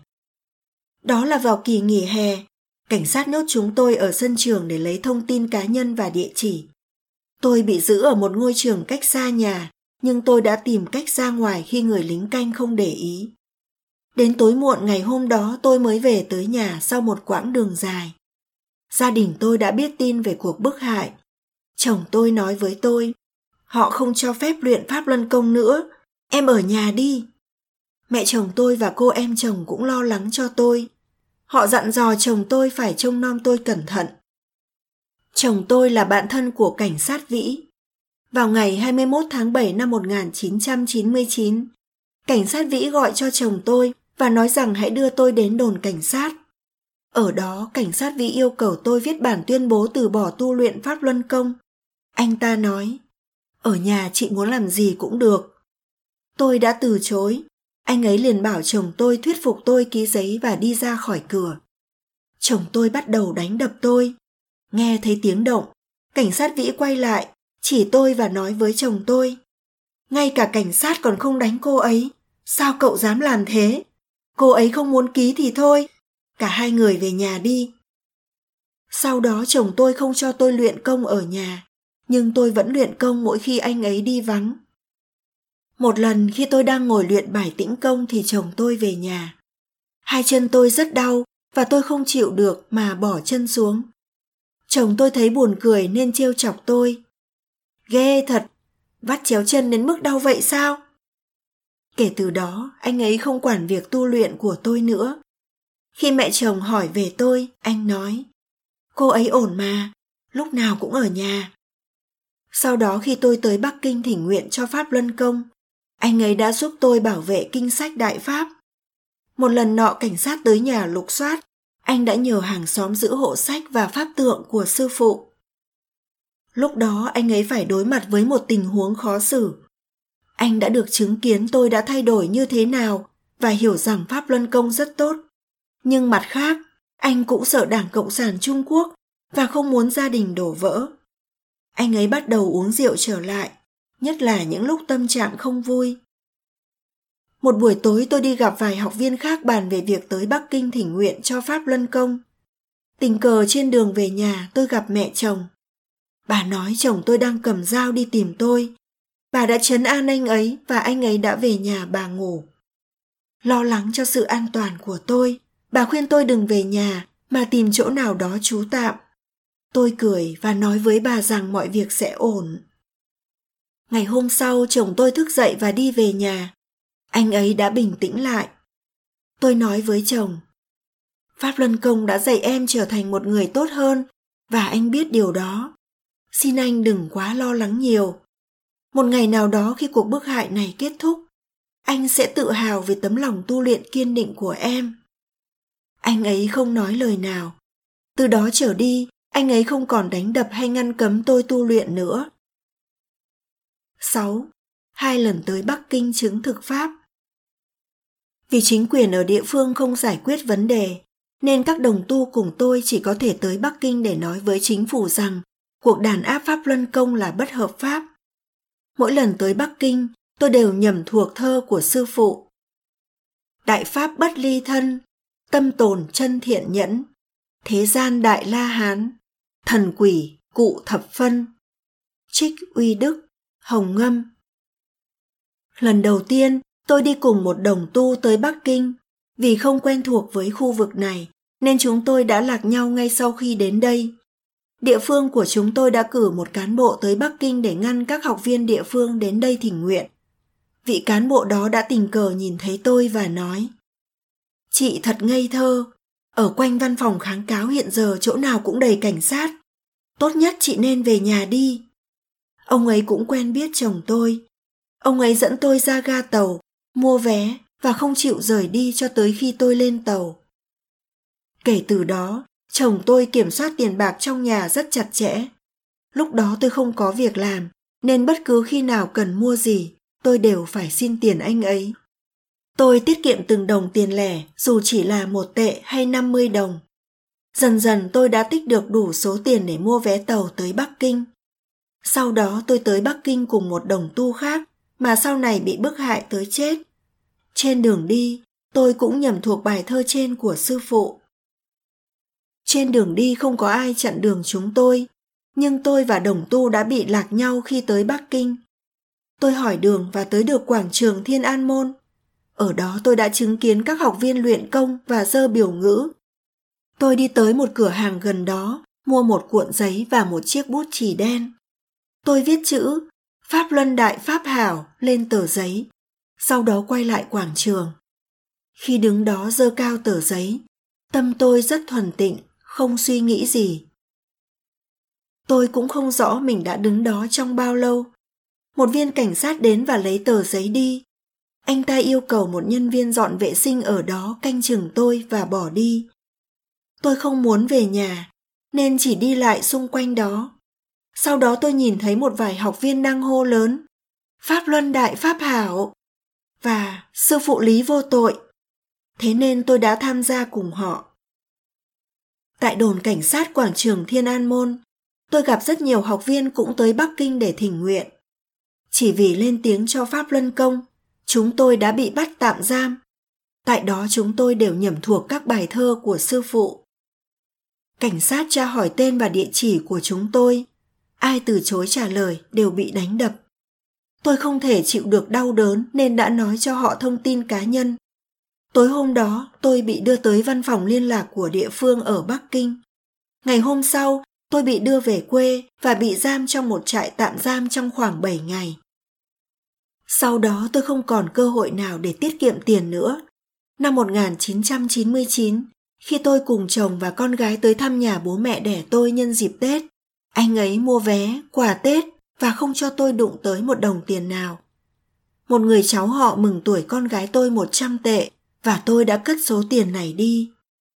Đó là vào kỳ nghỉ hè, cảnh sát nhốt chúng tôi ở sân trường để lấy thông tin cá nhân và địa chỉ. Tôi bị giữ ở một ngôi trường cách xa nhà, nhưng tôi đã tìm cách ra ngoài khi người lính canh không để ý. Đến tối muộn ngày hôm đó tôi mới về tới nhà sau một quãng đường dài. Gia đình tôi đã biết tin về cuộc bức hại. Chồng tôi nói với tôi, họ không cho phép luyện Pháp Luân Công nữa, em ở nhà đi. Mẹ chồng tôi và cô em chồng cũng lo lắng cho tôi. Họ dặn dò chồng tôi phải trông nom tôi cẩn thận. Chồng tôi là bạn thân của cảnh sát Vĩ. Vào ngày hai mươi mốt tháng bảy năm một nghìn chín trăm chín mươi chín, cảnh sát Vĩ gọi cho chồng tôi và nói rằng hãy đưa tôi đến đồn cảnh sát. Ở đó, cảnh sát Vĩ yêu cầu tôi viết bản tuyên bố từ bỏ tu luyện Pháp Luân Công. Anh ta nói, ở nhà chị muốn làm gì cũng được. Tôi đã từ chối. Anh ấy liền bảo chồng tôi thuyết phục tôi ký giấy và đi ra khỏi cửa. Chồng tôi bắt đầu đánh đập tôi. Nghe thấy tiếng động, cảnh sát Vĩ quay lại, chỉ tôi và nói với chồng tôi, ngay cả cảnh sát còn không đánh cô ấy, sao cậu dám làm thế? Cô ấy không muốn ký thì thôi, cả hai người về nhà đi. Sau đó chồng tôi không cho tôi luyện công ở nhà, nhưng tôi vẫn luyện công mỗi khi anh ấy đi vắng. Một lần khi tôi đang ngồi luyện bài tĩnh công thì chồng tôi về nhà. Hai chân tôi rất đau và tôi không chịu được mà bỏ chân xuống. Chồng tôi thấy buồn cười nên trêu chọc tôi. Ghê thật, vắt chéo chân đến mức đau vậy sao? Kể từ đó, anh ấy không quản việc tu luyện của tôi nữa. Khi mẹ chồng hỏi về tôi, anh nói, cô ấy ổn mà, lúc nào cũng ở nhà. Sau đó khi tôi tới Bắc Kinh thỉnh nguyện cho Pháp Luân Công, anh ấy đã giúp tôi bảo vệ kinh sách Đại Pháp. Một lần nọ cảnh sát tới nhà lục soát, anh đã nhờ hàng xóm giữ hộ sách và pháp tượng của sư phụ. Lúc đó anh ấy phải đối mặt với một tình huống khó xử. Anh đã được chứng kiến tôi đã thay đổi như thế nào và hiểu rằng Pháp Luân Công rất tốt. Nhưng mặt khác, anh cũng sợ Đảng Cộng sản Trung Quốc và không muốn gia đình đổ vỡ. Anh ấy bắt đầu uống rượu trở lại, nhất là những lúc tâm trạng không vui. Một buổi tối tôi đi gặp vài học viên khác bàn về việc tới Bắc Kinh thỉnh nguyện cho Pháp Luân Công. Tình cờ trên đường về nhà tôi gặp mẹ chồng. Bà nói chồng tôi đang cầm dao đi tìm tôi. Bà đã trấn an anh ấy và anh ấy đã về nhà bà ngủ. Lo lắng cho sự an toàn của tôi, bà khuyên tôi đừng về nhà mà tìm chỗ nào đó trú tạm. Tôi cười và nói với bà rằng mọi việc sẽ ổn. Ngày hôm sau chồng tôi thức dậy và đi về nhà. Anh ấy đã bình tĩnh lại. Tôi nói với chồng, Pháp Luân Công đã dạy em trở thành một người tốt hơn và anh biết điều đó. Xin anh đừng quá lo lắng nhiều. Một ngày nào đó khi cuộc bức hại này kết thúc, anh sẽ tự hào về tấm lòng tu luyện kiên định của em. Anh ấy không nói lời nào. Từ đó trở đi, Anh ấy không còn đánh đập hay ngăn cấm tôi tu luyện nữa. sáu. Hai lần tới Bắc Kinh chứng thực pháp. Vì chính quyền ở địa phương không giải quyết vấn đề, nên các đồng tu cùng tôi chỉ có thể tới Bắc Kinh để nói với chính phủ rằng cuộc đàn áp Pháp Luân Công là bất hợp pháp. Mỗi lần tới Bắc Kinh, tôi đều nhẩm thuộc thơ của sư phụ. Đại Pháp bất ly thân, tâm tồn chân thiện nhẫn, thế gian đại la hán, thần quỷ cụ thập phân, trích uy đức, hồng ngâm. Lần đầu tiên, tôi đi cùng một đồng tu tới Bắc Kinh. Vì không quen thuộc với khu vực này, nên chúng tôi đã lạc nhau ngay sau khi đến đây. Địa phương của chúng tôi đã cử một cán bộ tới Bắc Kinh để ngăn các học viên địa phương đến đây thỉnh nguyện. Vị cán bộ đó đã tình cờ nhìn thấy tôi và nói: "Chị thật ngây thơ, ở quanh văn phòng kháng cáo hiện giờ chỗ nào cũng đầy cảnh sát. Tốt nhất chị nên về nhà đi." Ông ấy cũng quen biết chồng tôi. Ông ấy dẫn tôi ra ga tàu, mua vé và không chịu rời đi cho tới khi tôi lên tàu. Kể từ đó, chồng tôi kiểm soát tiền bạc trong nhà rất chặt chẽ. Lúc đó tôi không có việc làm, nên bất cứ khi nào cần mua gì, tôi đều phải xin tiền anh ấy. Tôi tiết kiệm từng đồng tiền lẻ, dù chỉ là một tệ hay năm mươi đồng. Dần dần tôi đã tích được đủ số tiền để mua vé tàu tới Bắc Kinh. Sau đó tôi tới Bắc Kinh cùng một đồng tu khác, mà sau này bị bức hại tới chết. Trên đường đi, tôi cũng nhẩm thuộc bài thơ trên của sư phụ. Trên đường đi không có ai chặn đường chúng tôi, nhưng tôi và đồng tu đã bị lạc nhau khi tới Bắc Kinh. Tôi hỏi đường và tới được quảng trường Thiên An Môn. Ở đó tôi đã chứng kiến các học viên luyện công và dơ biểu ngữ. Tôi đi tới một cửa hàng gần đó, mua một cuộn giấy và một chiếc bút chì đen. Tôi viết chữ Pháp Luân Đại Pháp Hảo lên tờ giấy, sau đó quay lại quảng trường. Khi đứng đó giơ cao tờ giấy, tâm tôi rất thuần tịnh, không suy nghĩ gì. Tôi cũng không rõ mình đã đứng đó trong bao lâu. Một viên cảnh sát đến và lấy tờ giấy đi. Anh ta yêu cầu một nhân viên dọn vệ sinh ở đó canh chừng tôi và bỏ đi. Tôi không muốn về nhà, nên chỉ đi lại xung quanh đó. Sau đó tôi nhìn thấy một vài học viên đang hô lớn: "Pháp Luân Đại Pháp Hảo!" và "Sư phụ Lý vô tội!" Thế nên tôi đã tham gia cùng họ. Tại đồn cảnh sát quảng trường Thiên An Môn, tôi gặp rất nhiều học viên cũng tới Bắc Kinh để thỉnh nguyện. Chỉ vì lên tiếng cho Pháp Luân Công, chúng tôi đã bị bắt tạm giam. Tại đó chúng tôi đều nhẩm thuộc các bài thơ của sư phụ. Cảnh sát tra hỏi tên và địa chỉ của chúng tôi. Ai từ chối trả lời đều bị đánh đập. Tôi không thể chịu được đau đớn nên đã nói cho họ thông tin cá nhân. Tối hôm đó, tôi bị đưa tới văn phòng liên lạc của địa phương ở Bắc Kinh. Ngày hôm sau, tôi bị đưa về quê và bị giam trong một trại tạm giam trong khoảng bảy ngày. Sau đó tôi không còn cơ hội nào để tiết kiệm tiền nữa. Năm một nghìn chín trăm chín mươi chín, khi tôi cùng chồng và con gái tới thăm nhà bố mẹ đẻ tôi nhân dịp Tết, anh ấy mua vé, quà Tết và không cho tôi đụng tới một đồng tiền nào. Một người cháu họ mừng tuổi con gái tôi một trăm tệ và tôi đã cất số tiền này đi.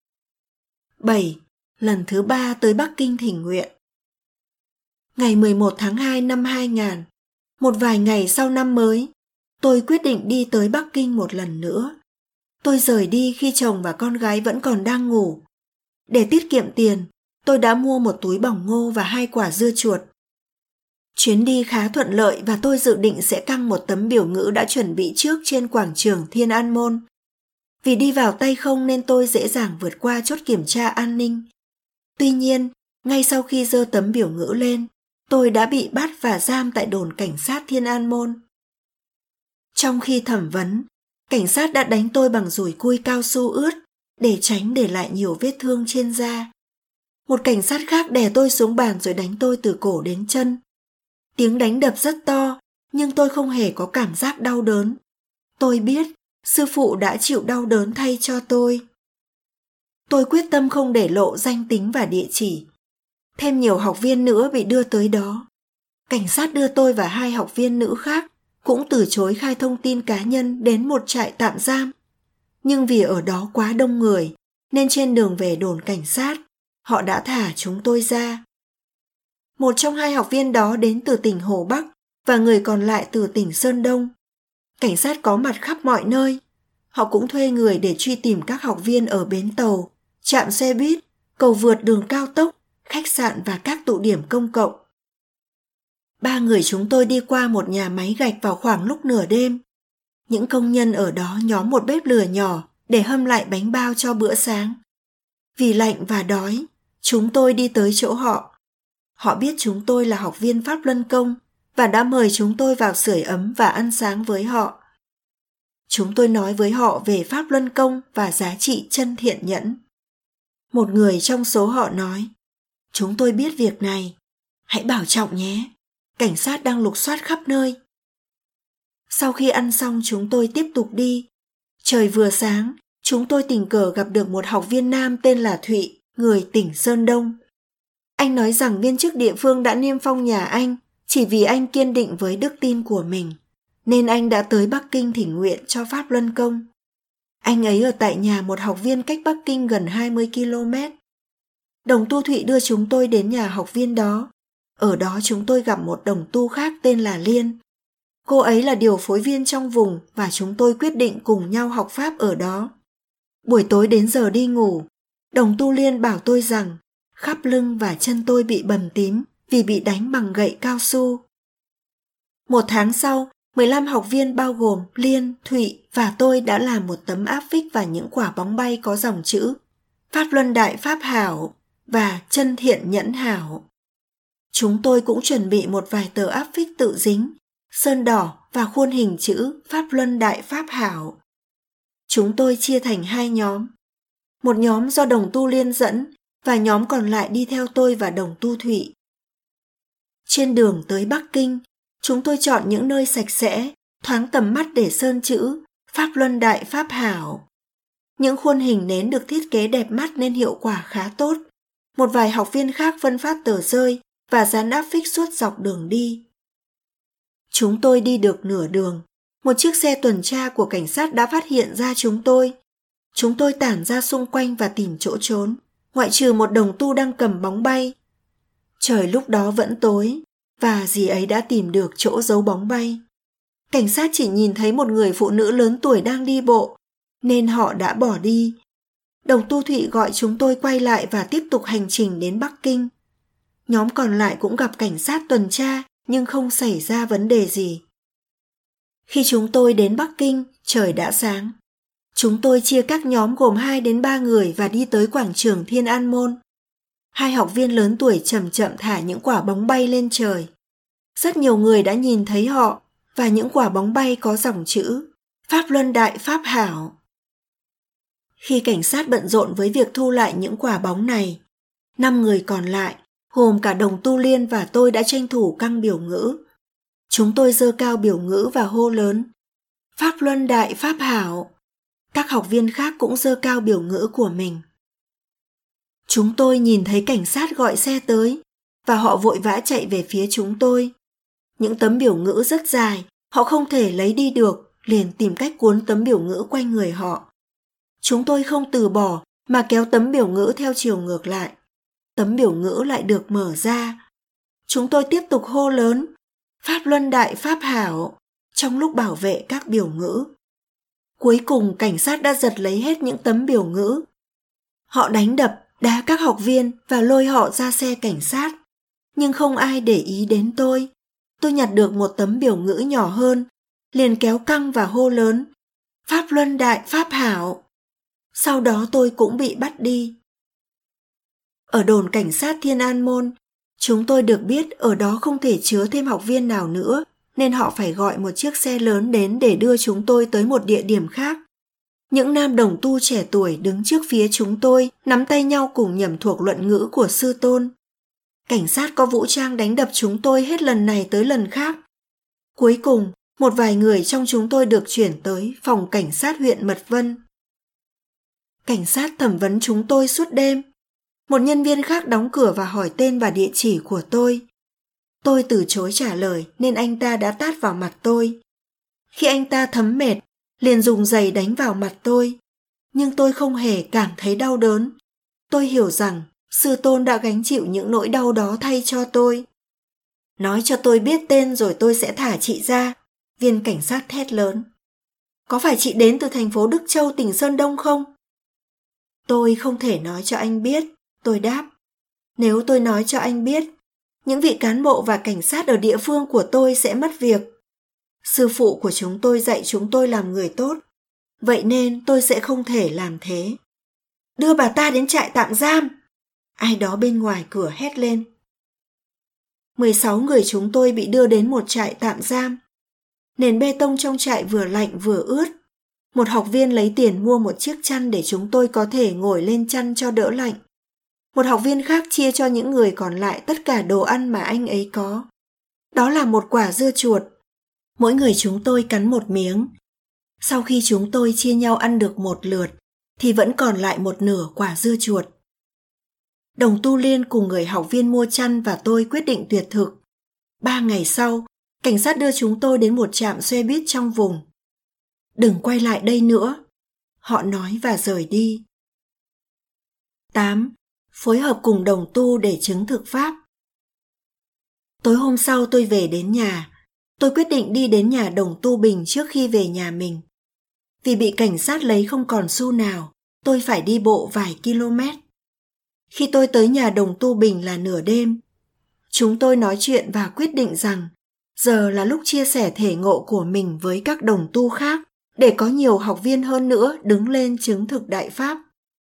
bảy. Lần thứ ba tới Bắc Kinh thỉnh nguyện. Ngày mười một tháng hai năm hai nghìn, một vài ngày sau năm mới, tôi quyết định đi tới Bắc Kinh một lần nữa. Tôi rời đi khi chồng và con gái vẫn còn đang ngủ. Để tiết kiệm tiền, tôi đã mua một túi bỏng ngô và hai quả dưa chuột. Chuyến đi khá thuận lợi và tôi dự định sẽ căng một tấm biểu ngữ đã chuẩn bị trước trên quảng trường Thiên An Môn. Vì đi vào tay không nên tôi dễ dàng vượt qua chốt kiểm tra an ninh. Tuy nhiên, ngay sau khi giơ tấm biểu ngữ lên, tôi đã bị bắt và giam tại đồn cảnh sát Thiên An Môn. Trong khi thẩm vấn, cảnh sát đã đánh tôi bằng dùi cui cao su ướt để tránh để lại nhiều vết thương trên da. Một cảnh sát khác đè tôi xuống bàn rồi đánh tôi từ cổ đến chân. Tiếng đánh đập rất to, nhưng tôi không hề có cảm giác đau đớn. Tôi biết sư phụ đã chịu đau đớn thay cho tôi. Tôi quyết tâm không để lộ danh tính và địa chỉ. Thêm nhiều học viên nữa bị đưa tới đó. Cảnh sát đưa tôi và hai học viên nữ khác cũng từ chối khai thông tin cá nhân đến một trại tạm giam. Nhưng vì ở đó quá đông người, nên trên đường về đồn cảnh sát, họ đã thả chúng tôi ra. Một trong hai học viên đó đến từ tỉnh Hồ Bắc và người còn lại từ tỉnh Sơn Đông. Cảnh sát có mặt khắp mọi nơi. Họ cũng thuê người để truy tìm các học viên ở bến tàu, trạm xe buýt, cầu vượt đường cao tốc, khách sạn và các tụ điểm công cộng. Ba người chúng tôi đi qua một nhà máy gạch vào khoảng lúc nửa đêm. Những công nhân ở đó nhóm một bếp lửa nhỏ để hâm lại bánh bao cho bữa sáng. Vì lạnh và đói, chúng tôi đi tới chỗ họ. Họ biết chúng tôi là học viên Pháp Luân Công và đã mời chúng tôi vào sưởi ấm và ăn sáng với họ. Chúng tôi nói với họ về Pháp Luân Công và giá trị chân thiện nhẫn. Một người trong số họ nói, chúng tôi biết việc này, hãy bảo trọng nhé, cảnh sát đang lục soát khắp nơi. Sau khi ăn xong chúng tôi tiếp tục đi. Trời vừa sáng, chúng tôi tình cờ gặp được một học viên nam tên là Thụy, người tỉnh Sơn Đông. Anh nói rằng viên chức địa phương đã niêm phong nhà anh chỉ vì anh kiên định với đức tin của mình, nên anh đã tới Bắc Kinh thỉnh nguyện cho Pháp Luân Công. Anh ấy ở tại nhà một học viên cách Bắc Kinh gần hai mươi ki lô mét. Đồng tu Thụy đưa chúng tôi đến nhà học viên đó. Ở đó chúng tôi gặp một đồng tu khác tên là Liên. Cô ấy là điều phối viên trong vùng và chúng tôi quyết định cùng nhau học Pháp ở đó. Buổi tối đến giờ đi ngủ, đồng tu Liên bảo tôi rằng khắp lưng và chân tôi bị bầm tím vì bị đánh bằng gậy cao su. Một tháng sau, mười lăm học viên bao gồm Liên, Thụy và tôi đã làm một tấm áp phích và những quả bóng bay có dòng chữ Pháp Luân Đại Pháp Hảo và Chân Thiện Nhẫn Hảo. Chúng tôi cũng chuẩn bị một vài tờ áp phích tự dính, sơn đỏ và khuôn hình chữ Pháp Luân Đại Pháp Hảo. Chúng tôi chia thành hai nhóm. Một nhóm do đồng tu Liên dẫn và nhóm còn lại đi theo tôi và đồng tu Thụy. Trên đường tới Bắc Kinh, chúng tôi chọn những nơi sạch sẽ, thoáng tầm mắt để sơn chữ Pháp Luân Đại Pháp Hảo. Những khuôn hình nến được thiết kế đẹp mắt nên hiệu quả khá tốt. Một vài học viên khác phân phát tờ rơi và dán áp phích suốt dọc đường đi. Chúng tôi đi được nửa đường, một chiếc xe tuần tra của cảnh sát đã phát hiện ra chúng tôi. Chúng tôi tản ra xung quanh và tìm chỗ trốn, ngoại trừ một đồng tu đang cầm bóng bay. Trời lúc đó vẫn tối, và dì ấy đã tìm được chỗ giấu bóng bay. Cảnh sát chỉ nhìn thấy một người phụ nữ lớn tuổi đang đi bộ, nên họ đã bỏ đi. Đồng tu Thụy gọi chúng tôi quay lại và tiếp tục hành trình đến Bắc Kinh. Nhóm còn lại cũng gặp cảnh sát tuần tra, nhưng không xảy ra vấn đề gì. Khi chúng tôi đến Bắc Kinh, trời đã sáng. Chúng tôi chia các nhóm gồm hai đến ba người và đi tới quảng trường Thiên An Môn. Hai học viên lớn tuổi chậm chậm thả những quả bóng bay lên trời. Rất nhiều người đã nhìn thấy họ và những quả bóng bay có dòng chữ Pháp Luân Đại Pháp Hảo. Khi cảnh sát bận rộn với việc thu lại những quả bóng này, năm người còn lại, gồm cả đồng tu Liên và tôi đã tranh thủ căng biểu ngữ. Chúng tôi giơ cao biểu ngữ và hô lớn Pháp Luân Đại Pháp Hảo. Các học viên khác cũng giơ cao biểu ngữ của mình. Chúng tôi nhìn thấy cảnh sát gọi xe tới và họ vội vã chạy về phía chúng tôi. Những tấm biểu ngữ rất dài, họ không thể lấy đi được, liền tìm cách cuốn tấm biểu ngữ quanh người họ. Chúng tôi không từ bỏ mà kéo tấm biểu ngữ theo chiều ngược lại. Tấm biểu ngữ lại được mở ra. Chúng tôi tiếp tục hô lớn Pháp Luân Đại Pháp Hảo trong lúc bảo vệ các biểu ngữ. Cuối cùng cảnh sát đã giật lấy hết những tấm biểu ngữ. Họ đánh đập, đá các học viên và lôi họ ra xe cảnh sát. Nhưng không ai để ý đến tôi. Tôi nhặt được một tấm biểu ngữ nhỏ hơn, liền kéo căng và hô lớn Pháp Luân Đại Pháp Hảo. Sau đó tôi cũng bị bắt đi. Ở đồn cảnh sát Thiên An Môn, chúng tôi được biết ở đó không thể chứa thêm học viên nào nữa, nên họ phải gọi một chiếc xe lớn đến để đưa chúng tôi tới một địa điểm khác. Những nam đồng tu trẻ tuổi đứng trước phía chúng tôi, nắm tay nhau cùng nhẩm thuộc luận ngữ của sư tôn. Cảnh sát có vũ trang đánh đập chúng tôi hết lần này tới lần khác. Cuối cùng, một vài người trong chúng tôi được chuyển tới phòng cảnh sát huyện Mật Vân. Cảnh sát thẩm vấn chúng tôi suốt đêm. Một nhân viên khác đóng cửa và hỏi tên và địa chỉ của tôi. Tôi từ chối trả lời nên anh ta đã tát vào mặt tôi. Khi anh ta thấm mệt, liền dùng giày đánh vào mặt tôi. Nhưng tôi không hề cảm thấy đau đớn. Tôi hiểu rằng Sư tôn đã gánh chịu những nỗi đau đó thay cho tôi. Nói cho tôi biết tên rồi tôi sẽ thả chị ra, viên cảnh sát thét lớn. Có phải chị đến từ thành phố Đức Châu, tỉnh Sơn Đông không? Tôi không thể nói cho anh biết, tôi đáp. Nếu tôi nói cho anh biết, những vị cán bộ và cảnh sát ở địa phương của tôi sẽ mất việc. Sư phụ của chúng tôi dạy chúng tôi làm người tốt, vậy nên tôi sẽ không thể làm thế. Đưa bà ta đến trại tạm giam! Ai đó bên ngoài cửa hét lên. mười sáu người chúng tôi bị đưa đến một trại tạm giam. Nền bê tông trong trại vừa lạnh vừa ướt. Một học viên lấy tiền mua một chiếc chăn để chúng tôi có thể ngồi lên chăn cho đỡ lạnh. Một học viên khác chia cho những người còn lại tất cả đồ ăn mà anh ấy có. Đó là một quả dưa chuột. Mỗi người chúng tôi cắn một miếng. Sau khi chúng tôi chia nhau ăn được một lượt, thì vẫn còn lại một nửa quả dưa chuột. Đồng Tu Liên cùng người học viên mua chăn và tôi quyết định tuyệt thực. Ba ngày sau, cảnh sát đưa chúng tôi đến một trạm xe buýt trong vùng. Đừng quay lại đây nữa, họ nói và rời đi. tám. Phối hợp cùng đồng tu để chứng thực pháp. Tối hôm sau tôi về đến nhà. Tôi quyết định đi đến nhà đồng tu Bình trước khi về nhà mình. Vì bị cảnh sát lấy không còn xu nào, tôi phải đi bộ vài km. Khi tôi tới nhà đồng tu Bình là nửa đêm. Chúng tôi nói chuyện và quyết định rằng giờ là lúc chia sẻ thể ngộ của mình với các đồng tu khác để có nhiều học viên hơn nữa đứng lên chứng thực đại pháp.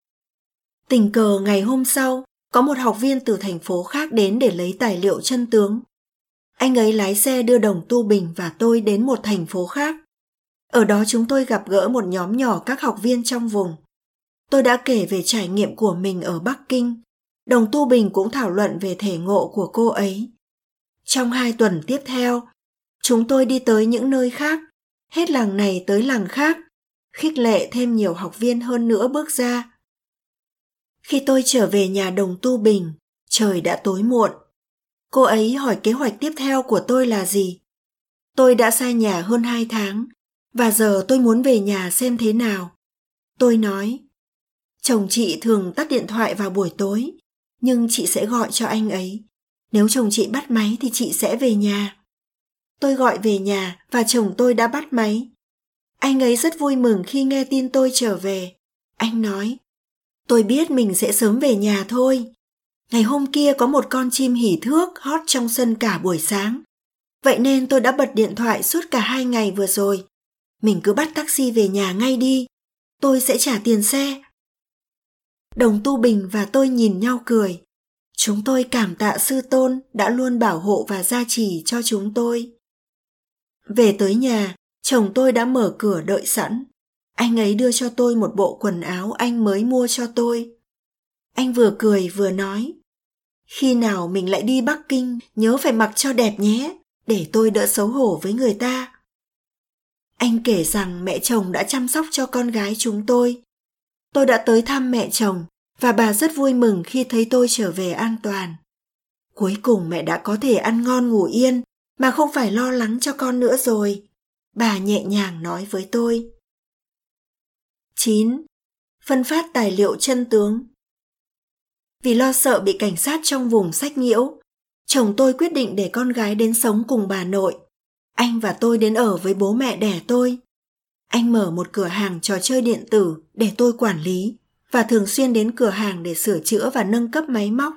Tình cờ ngày hôm sau, có một học viên từ thành phố khác đến để lấy tài liệu chân tướng. Anh ấy lái xe đưa đồng tu Bình và tôi đến một thành phố khác. Ở đó chúng tôi gặp gỡ một nhóm nhỏ các học viên trong vùng. Tôi đã kể về trải nghiệm của mình ở Bắc Kinh. Đồng tu Bình cũng thảo luận về thể ngộ của cô ấy. Trong hai tuần tiếp theo, chúng tôi đi tới những nơi khác, hết làng này tới làng khác, khích lệ thêm nhiều học viên hơn nữa bước ra. Khi tôi trở về nhà đồng tu Bình, trời đã tối muộn. Cô ấy hỏi kế hoạch tiếp theo của tôi là gì. Tôi đã xa nhà hơn hai tháng, và giờ tôi muốn về nhà xem thế nào. Tôi nói, chồng chị thường tắt điện thoại vào buổi tối, nhưng chị sẽ gọi cho anh ấy. Nếu chồng chị bắt máy thì chị sẽ về nhà. Tôi gọi về nhà và chồng tôi đã bắt máy. Anh ấy rất vui mừng khi nghe tin tôi trở về. Anh nói, tôi biết mình sẽ sớm về nhà thôi. Ngày hôm kia có một con chim hỉ thước hót trong sân cả buổi sáng. Vậy nên tôi đã bật điện thoại suốt cả hai ngày vừa rồi. Mình cứ bắt taxi về nhà ngay đi. Tôi sẽ trả tiền xe. Đồng tu Bình và tôi nhìn nhau cười. Chúng tôi cảm tạ sư tôn đã luôn bảo hộ và gia trì cho chúng tôi. Về tới nhà, chồng tôi đã mở cửa đợi sẵn. Anh ấy đưa cho tôi một bộ quần áo anh mới mua cho tôi. Anh vừa cười vừa nói, khi nào mình lại đi Bắc Kinh, nhớ phải mặc cho đẹp nhé, để tôi đỡ xấu hổ với người ta. Anh kể rằng mẹ chồng đã chăm sóc cho con gái chúng tôi. Tôi đã tới thăm mẹ chồng, và bà rất vui mừng khi thấy tôi trở về an toàn. Cuối cùng mẹ đã có thể ăn ngon ngủ yên, mà không phải lo lắng cho con nữa rồi. Bà nhẹ nhàng nói với tôi. chín. Phân phát tài liệu chân tướng. Vì lo sợ bị cảnh sát trong vùng sách nhiễu, chồng tôi quyết định để con gái đến sống cùng bà nội. Anh và tôi đến ở với bố mẹ đẻ tôi. Anh mở một cửa hàng trò chơi điện tử để tôi quản lý và thường xuyên đến cửa hàng để sửa chữa và nâng cấp máy móc.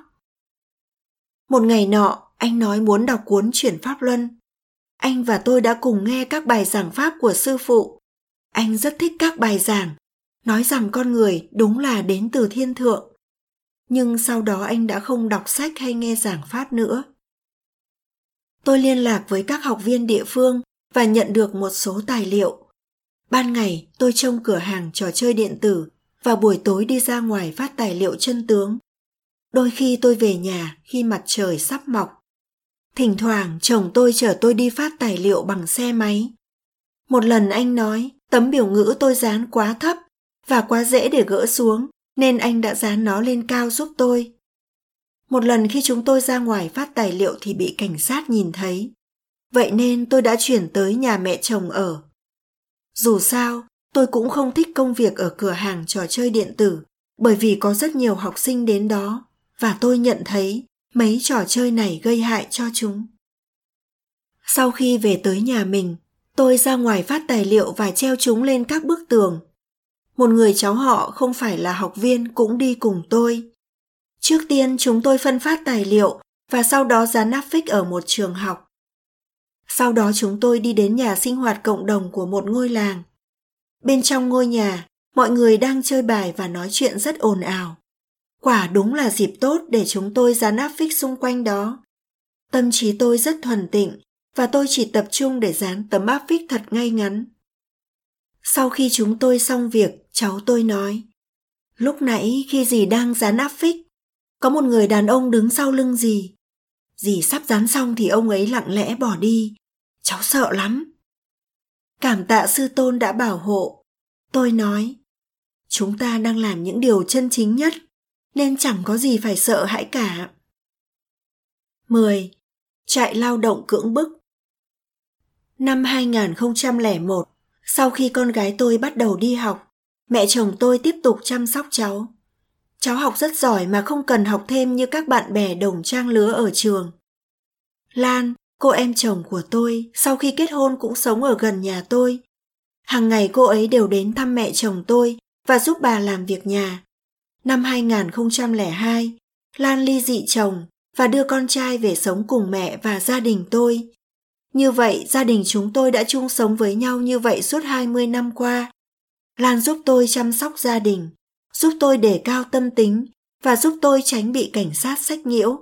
Một ngày nọ, anh nói muốn đọc cuốn Chuyển Pháp Luân. Anh và tôi đã cùng nghe các bài giảng pháp của sư phụ. Anh rất thích các bài giảng, nói rằng con người đúng là đến từ thiên thượng. Nhưng sau đó anh đã không đọc sách hay nghe giảng pháp nữa. Tôi liên lạc với các học viên địa phương và nhận được một số tài liệu. Ban ngày tôi trông cửa hàng trò chơi điện tử và buổi tối đi ra ngoài phát tài liệu chân tướng. Đôi khi tôi về nhà khi mặt trời sắp mọc. Thỉnh thoảng chồng tôi chở tôi đi phát tài liệu bằng xe máy. Một lần anh nói tấm biểu ngữ tôi dán quá thấp và quá dễ để gỡ xuống, nên anh đã dán nó lên cao giúp tôi. Một lần khi chúng tôi ra ngoài phát tài liệu thì bị cảnh sát nhìn thấy. Vậy nên tôi đã chuyển tới nhà mẹ chồng ở. Dù sao, tôi cũng không thích công việc ở cửa hàng trò chơi điện tử, bởi vì có rất nhiều học sinh đến đó và tôi nhận thấy mấy trò chơi này gây hại cho chúng. Sau khi về tới nhà mình, tôi ra ngoài phát tài liệu và treo chúng lên các bức tường. Một người cháu họ không phải là học viên cũng đi cùng tôi. Trước tiên chúng tôi phân phát tài liệu và sau đó dán áp phích ở một trường học. Sau đó chúng tôi đi đến nhà sinh hoạt cộng đồng của một ngôi làng. Bên trong ngôi nhà, mọi người đang chơi bài và nói chuyện rất ồn ào. Quả đúng là dịp tốt để chúng tôi dán áp phích xung quanh đó. Tâm trí tôi rất thuần tịnh và tôi chỉ tập trung để dán tấm áp phích thật ngay ngắn. Sau khi chúng tôi xong việc, cháu tôi nói, lúc nãy khi dì đang dán áp phích, có một người đàn ông đứng sau lưng dì. Dì sắp dán xong thì ông ấy lặng lẽ bỏ đi. Cháu sợ lắm. Cảm tạ sư tôn đã bảo hộ. Tôi nói, chúng ta đang làm những điều chân chính nhất, nên chẳng có gì phải sợ hãi cả. mười. Trại lao động cưỡng bức. Năm hai không không một, sau khi con gái tôi bắt đầu đi học, mẹ chồng tôi tiếp tục chăm sóc cháu. Cháu học rất giỏi mà không cần học thêm như các bạn bè đồng trang lứa ở trường. Lan, cô em chồng của tôi, sau khi kết hôn cũng sống ở gần nhà tôi. Hàng ngày cô ấy đều đến thăm mẹ chồng tôi và giúp bà làm việc nhà. Năm hai không không hai, Lan ly dị chồng và đưa con trai về sống cùng mẹ và gia đình tôi. Như vậy, gia đình chúng tôi đã chung sống với nhau như vậy suốt hai mươi năm qua. Lan giúp tôi chăm sóc gia đình, giúp tôi đề cao tâm tính và giúp tôi tránh bị cảnh sát sách nhiễu.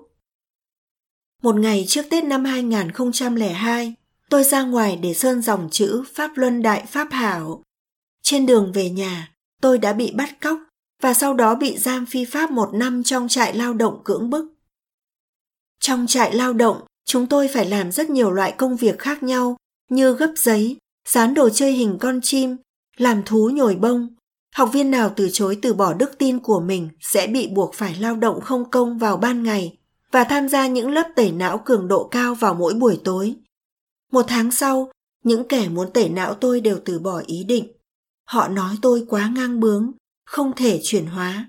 Một ngày trước Tết năm hai không không hai, tôi ra ngoài để sơn dòng chữ Pháp Luân Đại Pháp Hảo. Trên đường về nhà, tôi đã bị bắt cóc và sau đó bị giam phi pháp một năm trong trại lao động cưỡng bức. Trong trại lao động, chúng tôi phải làm rất nhiều loại công việc khác nhau như gấp giấy, dán đồ chơi hình con chim, làm thú nhồi bông. Học viên nào từ chối từ bỏ đức tin của mình sẽ bị buộc phải lao động không công vào ban ngày và tham gia những lớp tẩy não cường độ cao vào mỗi buổi tối. Một tháng sau, những kẻ muốn tẩy não tôi đều từ bỏ ý định. Họ nói tôi quá ngang bướng, không thể chuyển hóa.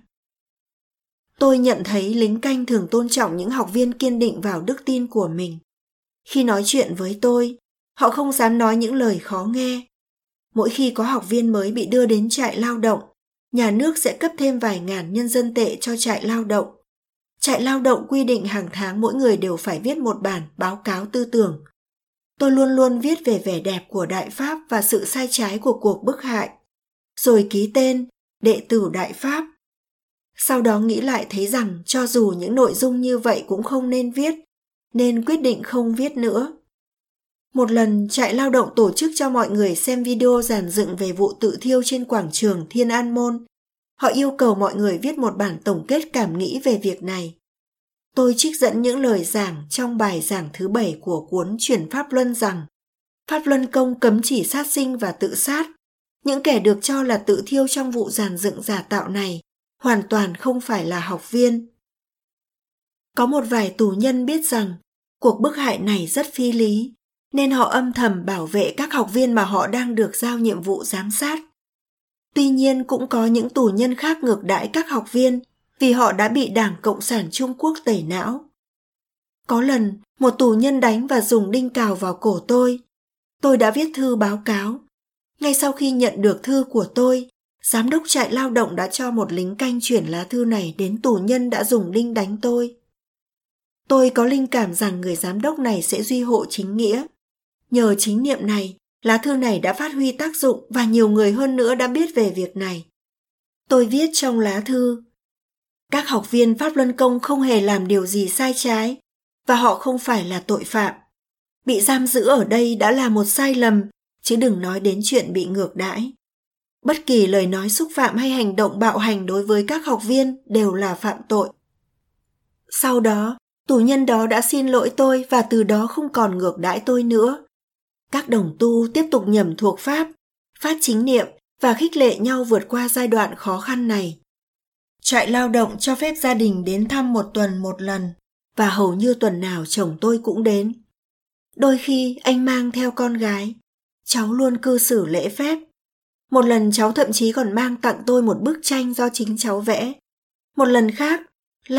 Tôi nhận thấy lính canh thường tôn trọng những học viên kiên định vào đức tin của mình. Khi nói chuyện với tôi, họ không dám nói những lời khó nghe. Mỗi khi có học viên mới bị đưa đến trại lao động, nhà nước sẽ cấp thêm vài ngàn nhân dân tệ cho trại lao động. Trại lao động quy định hàng tháng mỗi người đều phải viết một bản báo cáo tư tưởng. Tôi luôn luôn viết về vẻ đẹp của Đại Pháp và sự sai trái của cuộc bức hại, rồi ký tên đệ tử Đại Pháp. Sau đó nghĩ lại thấy rằng cho dù những nội dung như vậy cũng không nên viết, nên quyết định không viết nữa. Một lần, trại lao động tổ chức cho mọi người xem video dàn dựng về vụ tự thiêu trên quảng trường Thiên An Môn. Họ yêu cầu mọi người viết một bản tổng kết cảm nghĩ về việc này. Tôi trích dẫn những lời giảng trong bài giảng thứ bảy của cuốn Chuyển Pháp Luân rằng Pháp Luân Công cấm chỉ sát sinh và tự sát. Những kẻ được cho là tự thiêu trong vụ dàn dựng giả tạo này hoàn toàn không phải là học viên. Có một vài tù nhân biết rằng cuộc bức hại này rất phi lý, nên họ âm thầm bảo vệ các học viên mà họ đang được giao nhiệm vụ giám sát. Tuy nhiên cũng có những tù nhân khác ngược đãi các học viên vì họ đã bị Đảng Cộng sản Trung Quốc tẩy não. Có lần, một tù nhân đánh và dùng đinh cào vào cổ tôi. Tôi đã viết thư báo cáo. Ngay sau khi nhận được thư của tôi, giám đốc trại lao động đã cho một lính canh chuyển lá thư này đến tù nhân đã dùng đinh đánh tôi. Tôi có linh cảm rằng người giám đốc này sẽ duy hộ chính nghĩa. Nhờ chính niệm này, lá thư này đã phát huy tác dụng và nhiều người hơn nữa đã biết về việc này. Tôi viết trong lá thư, các học viên Pháp Luân Công không hề làm điều gì sai trái và họ không phải là tội phạm. Bị giam giữ ở đây đã là một sai lầm, chứ đừng nói đến chuyện bị ngược đãi. Bất kỳ lời nói xúc phạm hay hành động bạo hành đối với các học viên đều là phạm tội. Sau đó, tù nhân đó đã xin lỗi tôi và từ đó không còn ngược đãi tôi nữa. Các đồng tu tiếp tục nhẩm thuộc Pháp, phát chính niệm và khích lệ nhau vượt qua giai đoạn khó khăn này. Trại lao động cho phép gia đình đến thăm một tuần một lần và hầu như tuần nào chồng tôi cũng đến. Đôi khi anh mang theo con gái, cháu luôn cư xử lễ phép. Một lần cháu thậm chí còn mang tặng tôi một bức tranh do chính cháu vẽ. Một lần khác, Lan,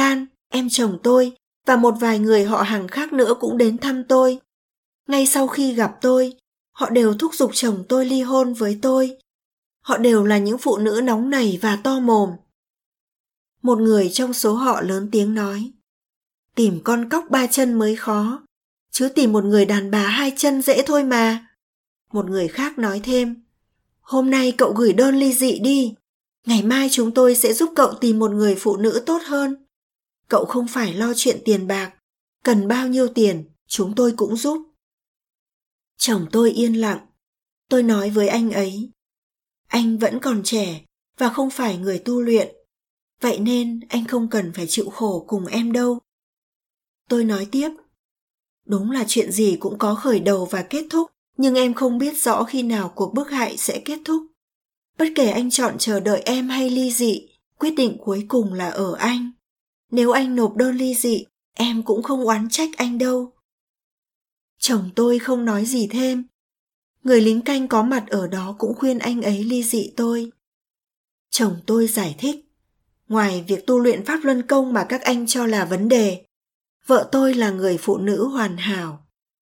em chồng tôi và một vài người họ hàng khác nữa cũng đến thăm tôi. Ngay sau khi gặp tôi, họ đều thúc giục chồng tôi ly hôn với tôi. Họ đều là những phụ nữ nóng nảy và to mồm. Một người trong số họ lớn tiếng nói, tìm con cóc ba chân mới khó, chứ tìm một người đàn bà hai chân dễ thôi mà. Một người khác nói thêm, hôm nay cậu gửi đơn ly dị đi, ngày mai chúng tôi sẽ giúp cậu tìm một người phụ nữ tốt hơn. Cậu không phải lo chuyện tiền bạc, cần bao nhiêu tiền, chúng tôi cũng giúp. Chồng tôi yên lặng. Tôi nói với anh ấy, anh vẫn còn trẻ và không phải người tu luyện, vậy nên anh không cần phải chịu khổ cùng em đâu. Tôi nói tiếp, đúng là chuyện gì cũng có khởi đầu và kết thúc, nhưng em không biết rõ khi nào cuộc bức hại sẽ kết thúc. Bất kể anh chọn chờ đợi em hay ly dị, quyết định cuối cùng là ở anh. Nếu anh nộp đơn ly dị, em cũng không oán trách anh đâu. Chồng tôi không nói gì thêm. Người lính canh có mặt ở đó cũng khuyên anh ấy ly dị tôi. Chồng tôi giải thích, ngoài việc tu luyện pháp luân công mà các anh cho là vấn đề, vợ tôi là người phụ nữ hoàn hảo.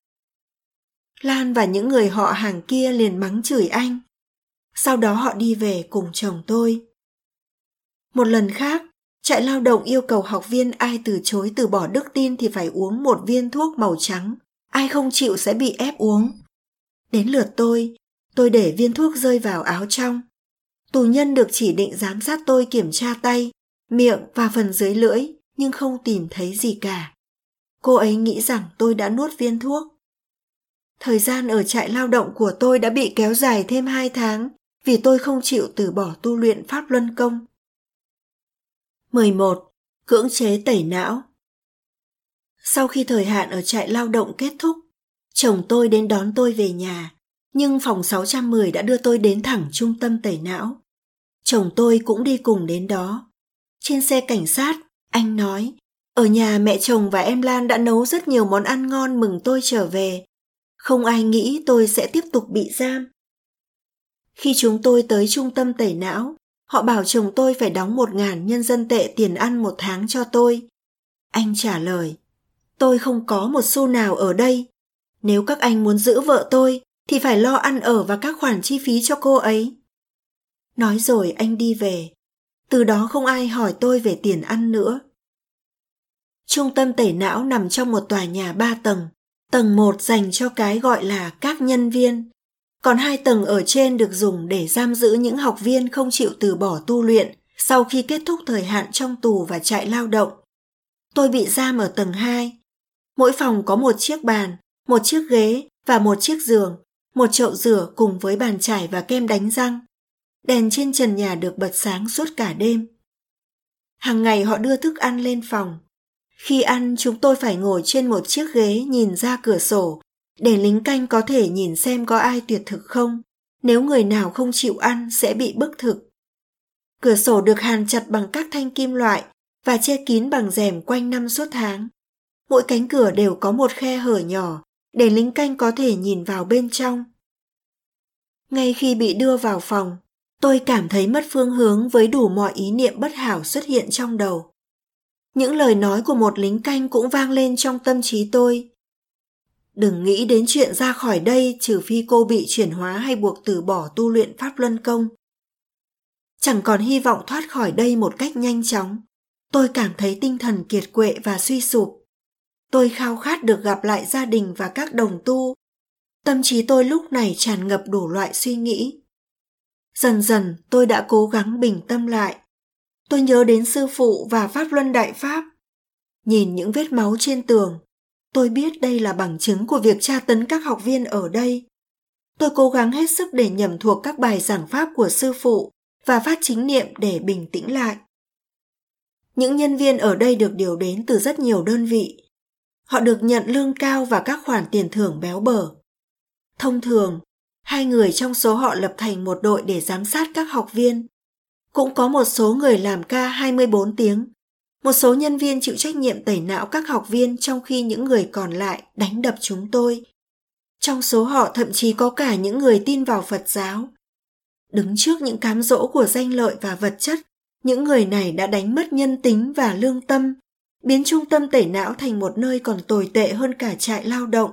Lan và những người họ hàng kia liền mắng chửi anh. Sau đó họ đi về cùng chồng tôi. Một lần khác, trại lao động yêu cầu học viên ai từ chối từ bỏ đức tin thì phải uống một viên thuốc màu trắng, ai không chịu sẽ bị ép uống. Đến lượt tôi, tôi để viên thuốc rơi vào áo trong. Tù nhân được chỉ định giám sát tôi kiểm tra tay, miệng và phần dưới lưỡi, nhưng không tìm thấy gì cả. Cô ấy nghĩ rằng tôi đã nuốt viên thuốc. Thời gian ở trại lao động của tôi đã bị kéo dài thêm hai tháng vì tôi không chịu từ bỏ tu luyện pháp luân công. mười một. Cưỡng chế tẩy não. Sau khi thời hạn ở trại lao động kết thúc, chồng tôi đến đón tôi về nhà, nhưng phòng sáu trăm mười đã đưa tôi đến thẳng trung tâm tẩy não. Chồng tôi cũng đi cùng đến đó. Trên xe cảnh sát, anh nói, ở nhà mẹ chồng và em Lan đã nấu rất nhiều món ăn ngon mừng tôi trở về. Không ai nghĩ tôi sẽ tiếp tục bị giam. Khi chúng tôi tới trung tâm tẩy não, họ bảo chồng tôi phải đóng một ngàn nhân dân tệ tiền ăn một tháng cho tôi. Anh trả lời, tôi không có một xu nào ở đây. Nếu các anh muốn giữ vợ tôi, thì phải lo ăn ở và các khoản chi phí cho cô ấy. Nói rồi anh đi về. Từ đó không ai hỏi tôi về tiền ăn nữa. Trung tâm tẩy não nằm trong một tòa nhà ba tầng. Tầng một dành cho cái gọi là các nhân viên. Còn hai tầng ở trên được dùng để giam giữ những học viên không chịu từ bỏ tu luyện sau khi kết thúc thời hạn trong tù và trại lao động. Tôi bị giam ở tầng hai. Mỗi phòng có một chiếc bàn, một chiếc ghế và một chiếc giường, một chậu rửa cùng với bàn chải và kem đánh răng. Đèn trên trần nhà được bật sáng suốt cả đêm. Hàng ngày họ đưa thức ăn lên phòng. Khi ăn, chúng tôi phải ngồi trên một chiếc ghế nhìn ra cửa sổ, để lính canh có thể nhìn xem có ai tuyệt thực không. Nếu người nào không chịu ăn sẽ bị bức thực. Cửa sổ được hàn chặt bằng các thanh kim loại và che kín bằng rèm quanh năm suốt tháng. Mỗi cánh cửa đều có một khe hở nhỏ để lính canh có thể nhìn vào bên trong. Ngay khi bị đưa vào phòng, tôi cảm thấy mất phương hướng với đủ mọi ý niệm bất hảo xuất hiện trong đầu. Những lời nói của một lính canh cũng vang lên trong tâm trí tôi. Đừng nghĩ đến chuyện ra khỏi đây trừ phi cô bị chuyển hóa hay buộc từ bỏ tu luyện pháp luân công. Chẳng còn hy vọng thoát khỏi đây một cách nhanh chóng. Tôi cảm thấy tinh thần kiệt quệ và suy sụp. Tôi khao khát được gặp lại gia đình và các đồng tu. Tâm trí tôi lúc này tràn ngập đủ loại suy nghĩ. Dần dần tôi đã cố gắng bình tâm lại. Tôi nhớ đến sư phụ và pháp luân đại pháp. Nhìn những vết máu trên tường, tôi biết đây là bằng chứng của việc tra tấn các học viên ở đây. Tôi cố gắng hết sức để nhẩm thuộc các bài giảng pháp của sư phụ và phát chính niệm để bình tĩnh lại. Những nhân viên ở đây được điều đến từ rất nhiều đơn vị. Họ được nhận lương cao và các khoản tiền thưởng béo bở. Thông thường, hai người trong số họ lập thành một đội để giám sát các học viên. Cũng có một số người làm ca hai mươi bốn tiếng. Một số nhân viên chịu trách nhiệm tẩy não các học viên trong khi những người còn lại đánh đập chúng tôi. Trong số họ thậm chí có cả những người tin vào Phật giáo. Đứng trước những cám dỗ của danh lợi và vật chất, những người này đã đánh mất nhân tính và lương tâm, biến trung tâm tẩy não thành một nơi còn tồi tệ hơn cả trại lao động.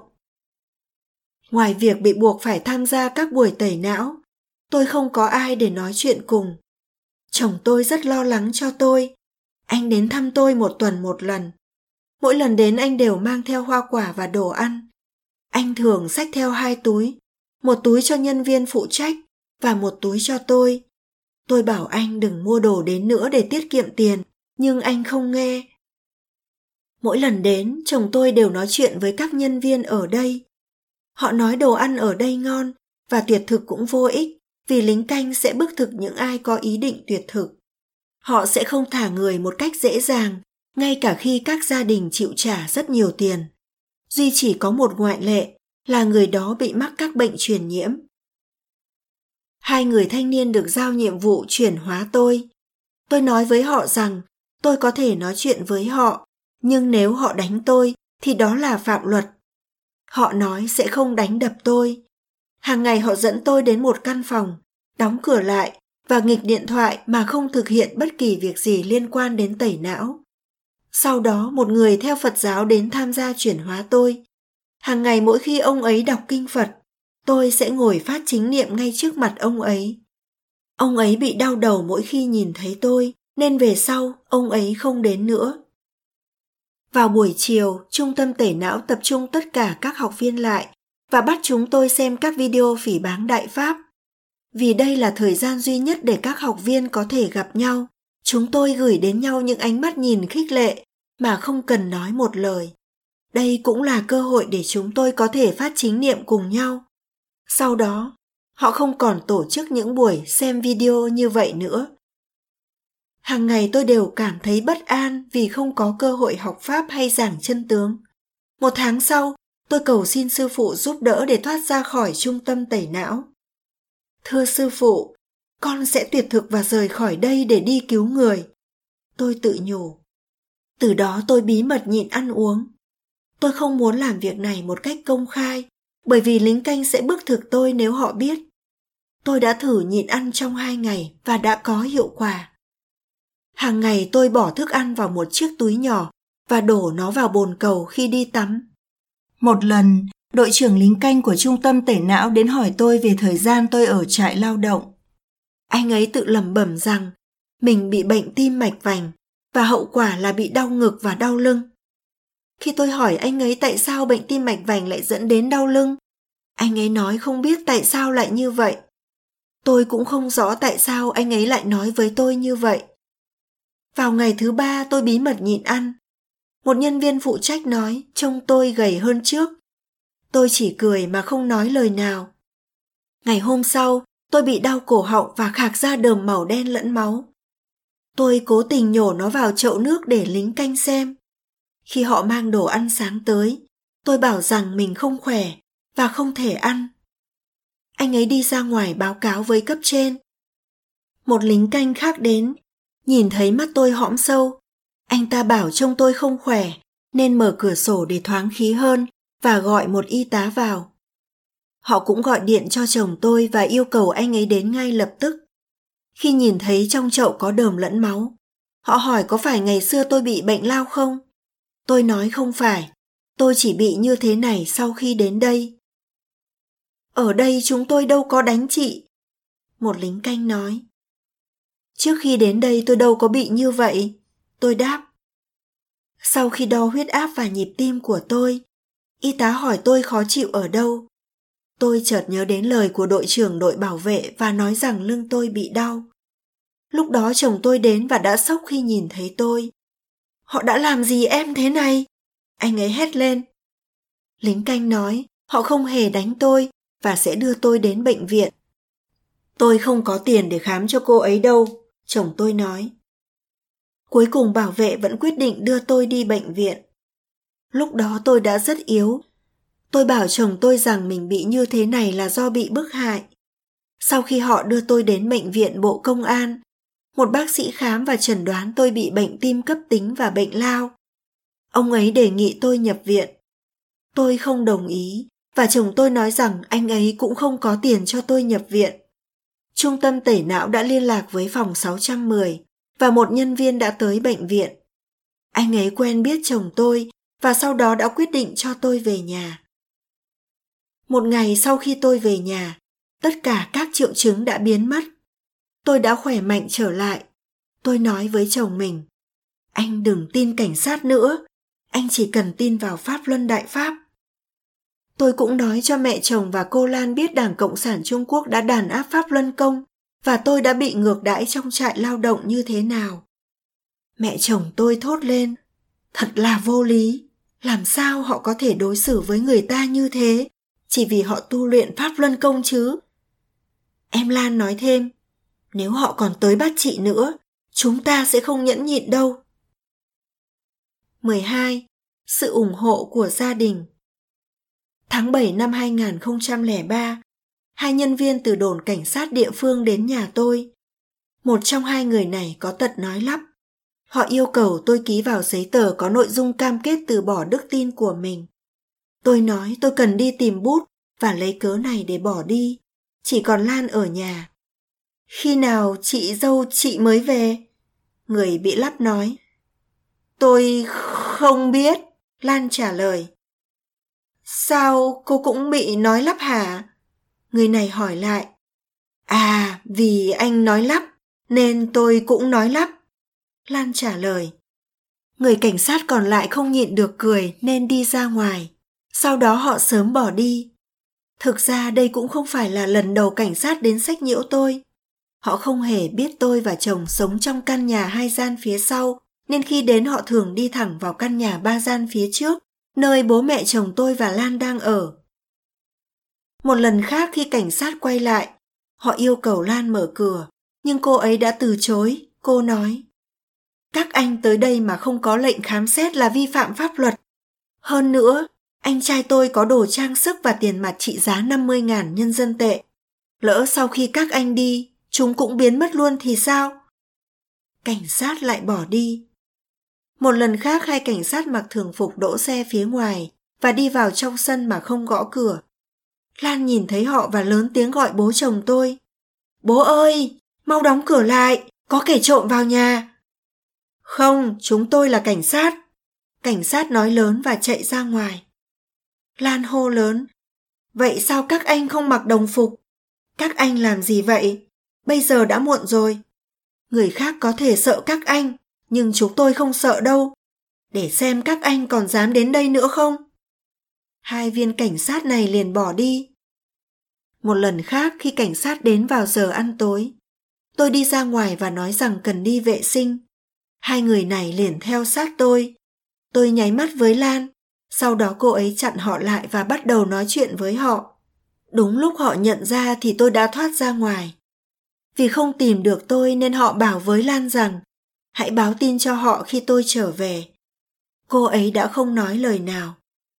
Ngoài việc bị buộc phải tham gia các buổi tẩy não, tôi không có ai để nói chuyện cùng. Chồng tôi rất lo lắng cho tôi. Anh đến thăm tôi một tuần một lần. Mỗi lần đến anh đều mang theo hoa quả và đồ ăn. Anh thường xách theo hai túi, một túi cho nhân viên phụ trách và một túi cho tôi. Tôi bảo anh đừng mua đồ đến nữa để tiết kiệm tiền, nhưng anh không nghe. Mỗi lần đến, chồng tôi đều nói chuyện với các nhân viên ở đây. Họ nói đồ ăn ở đây ngon và tuyệt thực cũng vô ích, vì lính canh sẽ bức thực những ai có ý định tuyệt thực. Họ sẽ không thả người một cách dễ dàng, ngay cả khi các gia đình chịu trả rất nhiều tiền. Duy chỉ có một ngoại lệ là người đó bị mắc các bệnh truyền nhiễm. Hai người thanh niên được giao nhiệm vụ chuyển hóa tôi. Tôi nói với họ rằng tôi có thể nói chuyện với họ, nhưng nếu họ đánh tôi thì đó là phạm luật. Họ nói sẽ không đánh đập tôi. Hàng ngày họ dẫn tôi đến một căn phòng, đóng cửa lại và nghịch điện thoại mà không thực hiện bất kỳ việc gì liên quan đến tẩy não. Sau đó một người theo Phật giáo đến tham gia chuyển hóa tôi. Hàng ngày mỗi khi ông ấy đọc kinh Phật, tôi sẽ ngồi phát chính niệm ngay trước mặt ông ấy. Ông ấy bị đau đầu mỗi khi nhìn thấy tôi, nên về sau ông ấy không đến nữa. Vào buổi chiều, trung tâm tẩy não tập trung tất cả các học viên lại và bắt chúng tôi xem các video phỉ báng Đại Pháp. Vì đây là thời gian duy nhất để các học viên có thể gặp nhau, chúng tôi gửi đến nhau những ánh mắt nhìn khích lệ mà không cần nói một lời. Đây cũng là cơ hội để chúng tôi có thể phát chính niệm cùng nhau. Sau đó, họ không còn tổ chức những buổi xem video như vậy nữa. Hàng ngày tôi đều cảm thấy bất an vì không có cơ hội học Pháp hay giảng chân tướng. Một tháng sau, tôi cầu xin sư phụ giúp đỡ để thoát ra khỏi trung tâm tẩy não. Thưa sư phụ, con sẽ tuyệt thực và rời khỏi đây để đi cứu người. Tôi tự nhủ. Từ đó tôi bí mật nhịn ăn uống. Tôi không muốn làm việc này một cách công khai, bởi vì lính canh sẽ bức thực tôi nếu họ biết. Tôi đã thử nhịn ăn trong hai ngày và đã có hiệu quả. Hàng ngày tôi bỏ thức ăn vào một chiếc túi nhỏ và đổ nó vào bồn cầu khi đi tắm. Một lần, đội trưởng lính canh của trung tâm tẩy não đến hỏi tôi về thời gian tôi ở trại lao động. Anh ấy tự lẩm bẩm rằng mình bị bệnh tim mạch vành và hậu quả là bị đau ngực và đau lưng. Khi tôi hỏi anh ấy tại sao bệnh tim mạch vành lại dẫn đến đau lưng, anh ấy nói không biết tại sao lại như vậy. Tôi cũng không rõ tại sao anh ấy lại nói với tôi như vậy. Vào ngày thứ ba tôi bí mật nhịn ăn. Một nhân viên phụ trách nói trông tôi gầy hơn trước. Tôi chỉ cười mà không nói lời nào. Ngày hôm sau, tôi bị đau cổ họng và khạc ra đờm màu đen lẫn máu. Tôi cố tình nhổ nó vào chậu nước để lính canh xem. Khi họ mang đồ ăn sáng tới, tôi bảo rằng mình không khỏe và không thể ăn. Anh ấy đi ra ngoài báo cáo với cấp trên. Một lính canh khác đến, nhìn thấy mắt tôi hõm sâu. Anh ta bảo trông tôi không khỏe nên mở cửa sổ để thoáng khí hơn và gọi một y tá vào. Họ cũng gọi điện cho chồng tôi và yêu cầu anh ấy đến ngay lập tức. Khi nhìn thấy trong chậu có đờm lẫn máu, họ hỏi có phải ngày xưa tôi bị bệnh lao không? Tôi nói không phải, tôi chỉ bị như thế này sau khi đến đây. Ở đây chúng tôi đâu có đánh chị, một lính canh nói. Trước khi đến đây tôi đâu có bị như vậy, tôi đáp. Sau khi đo huyết áp và nhịp tim của tôi, y tá hỏi tôi khó chịu ở đâu. Tôi chợt nhớ đến lời của đội trưởng đội bảo vệ và nói rằng lưng tôi bị đau. Lúc đó chồng tôi đến và đã sốc khi nhìn thấy tôi. Họ đã làm gì em thế này? Anh ấy hét lên. Lính canh nói họ không hề đánh tôi và sẽ đưa tôi đến bệnh viện. Tôi không có tiền để khám cho cô ấy đâu, chồng tôi nói. Cuối cùng bảo vệ vẫn quyết định đưa tôi đi bệnh viện. Lúc đó tôi đã rất yếu. Tôi bảo chồng tôi rằng mình bị như thế này là do bị bức hại. Sau khi họ đưa tôi đến bệnh viện Bộ Công an, một bác sĩ khám và chẩn đoán tôi bị bệnh tim cấp tính và bệnh lao. Ông ấy đề nghị tôi nhập viện. Tôi không đồng ý và chồng tôi nói rằng anh ấy cũng không có tiền cho tôi nhập viện. Trung tâm tẩy não đã liên lạc với phòng sáu trăm mười và một nhân viên đã tới bệnh viện. Anh ấy quen biết chồng tôi và sau đó đã quyết định cho tôi về nhà. Một ngày sau khi tôi về nhà, tất cả các triệu chứng đã biến mất. Tôi đã khỏe mạnh trở lại. Tôi nói với chồng mình, anh đừng tin cảnh sát nữa, anh chỉ cần tin vào Pháp Luân Đại Pháp. Tôi cũng nói cho mẹ chồng và cô Lan biết Đảng Cộng sản Trung Quốc đã đàn áp Pháp Luân Công và tôi đã bị ngược đãi trong trại lao động như thế nào. Mẹ chồng tôi thốt lên, thật là vô lý, làm sao họ có thể đối xử với người ta như thế, chỉ vì họ tu luyện Pháp Luân Công chứ. Em Lan nói thêm, nếu họ còn tới bắt chị nữa, chúng ta sẽ không nhẫn nhịn đâu. mười hai. Sự ủng hộ của gia đình. Tháng bảy năm hai không không ba, hai nhân viên từ đồn cảnh sát địa phương đến nhà tôi. Một trong hai người này có tật nói lắp. Họ yêu cầu tôi ký vào giấy tờ có nội dung cam kết từ bỏ đức tin của mình. Tôi nói tôi cần đi tìm bút và lấy cớ này để bỏ đi. Chỉ còn Lan ở nhà. Khi nào chị dâu chị mới về? Người bị lắp nói. Tôi không biết, Lan trả lời. Sao cô cũng bị nói lắp hả? Người này hỏi lại. À, vì anh nói lắp, nên tôi cũng nói lắp. Lan trả lời. Người cảnh sát còn lại không nhịn được cười nên đi ra ngoài. Sau đó họ sớm bỏ đi. Thực ra đây cũng không phải là lần đầu cảnh sát đến xách nhiễu tôi. Họ không hề biết tôi và chồng sống trong căn nhà hai gian phía sau, nên khi đến họ thường đi thẳng vào căn nhà ba gian phía trước, nơi bố mẹ chồng tôi và Lan đang ở. Một lần khác khi cảnh sát quay lại, họ yêu cầu Lan mở cửa, nhưng cô ấy đã từ chối. Cô nói, các anh tới đây mà không có lệnh khám xét là vi phạm pháp luật. Hơn nữa, anh trai tôi có đồ trang sức và tiền mặt trị giá năm mươi nghìn nhân dân tệ. Lỡ sau khi các anh đi, chúng cũng biến mất luôn thì sao? Cảnh sát lại bỏ đi. Một lần khác hai cảnh sát mặc thường phục đỗ xe phía ngoài và đi vào trong sân mà không gõ cửa. Lan nhìn thấy họ và lớn tiếng gọi bố chồng tôi. Bố ơi, mau đóng cửa lại, có kẻ trộm vào nhà. Không, chúng tôi là cảnh sát. Cảnh sát nói lớn và chạy ra ngoài. Lan hô lớn. Vậy sao các anh không mặc đồng phục? Các anh làm gì vậy? Bây giờ đã muộn rồi. Người khác có thể sợ các anh, nhưng chúng tôi không sợ đâu. Để xem các anh còn dám đến đây nữa không? Hai viên cảnh sát này liền bỏ đi. Một lần khác khi cảnh sát đến vào giờ ăn tối, tôi đi ra ngoài và nói rằng cần đi vệ sinh. Hai người này liền theo sát tôi. Tôi nháy mắt với Lan, sau đó cô ấy chặn họ lại và bắt đầu nói chuyện với họ. Đúng lúc họ nhận ra thì tôi đã thoát ra ngoài. Vì không tìm được tôi nên họ bảo với Lan rằng hãy báo tin cho họ khi tôi trở về. Cô ấy đã không nói lời nào.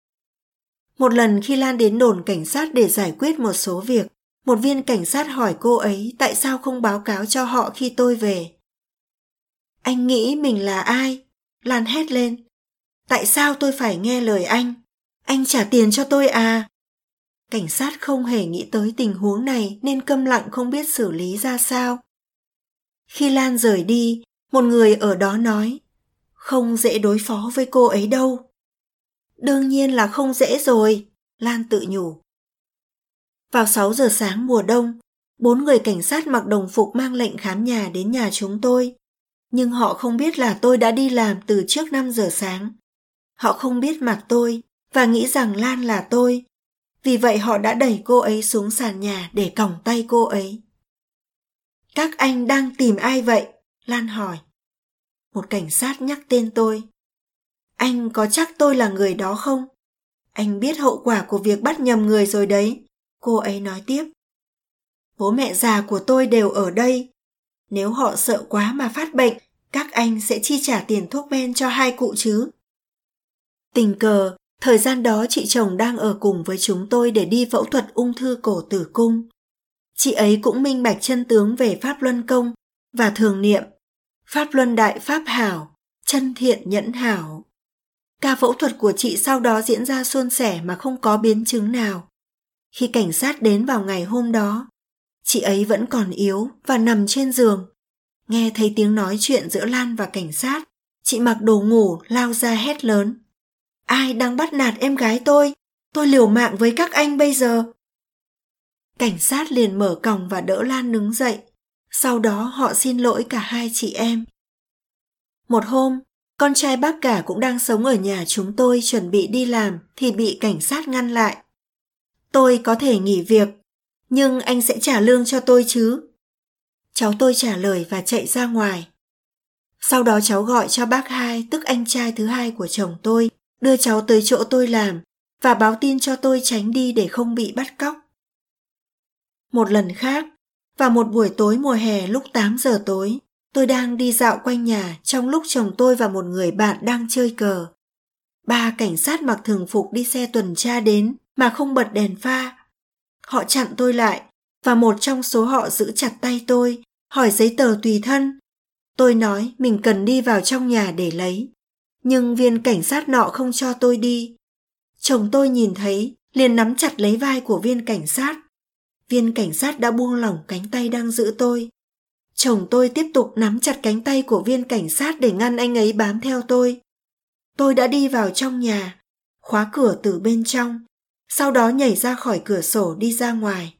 Một lần khi Lan đến đồn cảnh sát để giải quyết một số việc, một viên cảnh sát hỏi cô ấy tại sao không báo cáo cho họ khi tôi về. Anh nghĩ mình là ai? Lan hét lên. Tại sao tôi phải nghe lời anh? Anh trả tiền cho tôi à? Cảnh sát không hề nghĩ tới tình huống này nên câm lặng không biết xử lý ra sao. Khi Lan rời đi, một người ở đó nói, không dễ đối phó với cô ấy đâu. Đương nhiên là không dễ rồi, Lan tự nhủ. Vào sáu giờ sáng mùa đông, bốn người cảnh sát mặc đồng phục mang lệnh khám nhà đến nhà chúng tôi. Nhưng họ không biết là tôi đã đi làm từ trước năm giờ sáng. Họ không biết mặt tôi và nghĩ rằng Lan là tôi. Vì vậy họ đã đẩy cô ấy xuống sàn nhà để còng tay cô ấy. Các anh đang tìm ai vậy? Lan hỏi. Một cảnh sát nhắc tên tôi. Anh có chắc tôi là người đó không? Anh biết hậu quả của việc bắt nhầm người rồi đấy, cô ấy nói tiếp. Bố mẹ già của tôi đều ở đây. Nếu họ sợ quá mà phát bệnh, các anh sẽ chi trả tiền thuốc men cho hai cụ chứ. Tình cờ, thời gian đó chị chồng đang ở cùng với chúng tôi để đi phẫu thuật ung thư cổ tử cung. Chị ấy cũng minh bạch chân tướng về Pháp Luân Công và thường niệm Pháp Luân Đại Pháp Hảo, chân thiện nhẫn hảo. Ca phẫu thuật của chị sau đó diễn ra suôn sẻ mà không có biến chứng nào. Khi cảnh sát đến vào ngày hôm đó, chị ấy vẫn còn yếu và nằm trên giường. Nghe thấy tiếng nói chuyện giữa Lan và cảnh sát, Chị mặc đồ ngủ lao ra hét lớn. Ai đang bắt nạt em gái tôi? Tôi liều mạng với các anh bây giờ. Cảnh sát liền mở còng và đỡ Lan đứng dậy. Sau đó họ xin lỗi cả hai chị em. Một hôm, con trai bác cả cũng đang sống ở nhà chúng tôi chuẩn bị đi làm thì bị cảnh sát ngăn lại. Tôi có thể nghỉ việc, nhưng anh sẽ trả lương cho tôi chứ? Cháu tôi trả lời và chạy ra ngoài. Sau đó cháu gọi cho bác hai, tức anh trai thứ hai của chồng tôi, đưa cháu tới chỗ tôi làm và báo tin cho tôi tránh đi để không bị bắt cóc. Một lần khác, vào một buổi tối mùa hè lúc tám giờ tối, tôi đang đi dạo quanh nhà trong lúc chồng tôi và một người bạn đang chơi cờ. Ba cảnh sát mặc thường phục đi xe tuần tra đến mà không bật đèn pha. Họ chặn tôi lại và một trong số họ giữ chặt tay tôi, hỏi giấy tờ tùy thân. Tôi nói mình cần đi vào trong nhà để lấy, nhưng viên cảnh sát nọ không cho tôi đi. Chồng tôi nhìn thấy, liền nắm chặt lấy vai của viên cảnh sát. Viên cảnh sát đã buông lỏng cánh tay đang giữ tôi. Chồng tôi tiếp tục nắm chặt cánh tay của viên cảnh sát để ngăn anh ấy bám theo tôi. Tôi đã đi vào trong nhà, khóa cửa từ bên trong, sau đó nhảy ra khỏi cửa sổ đi ra ngoài.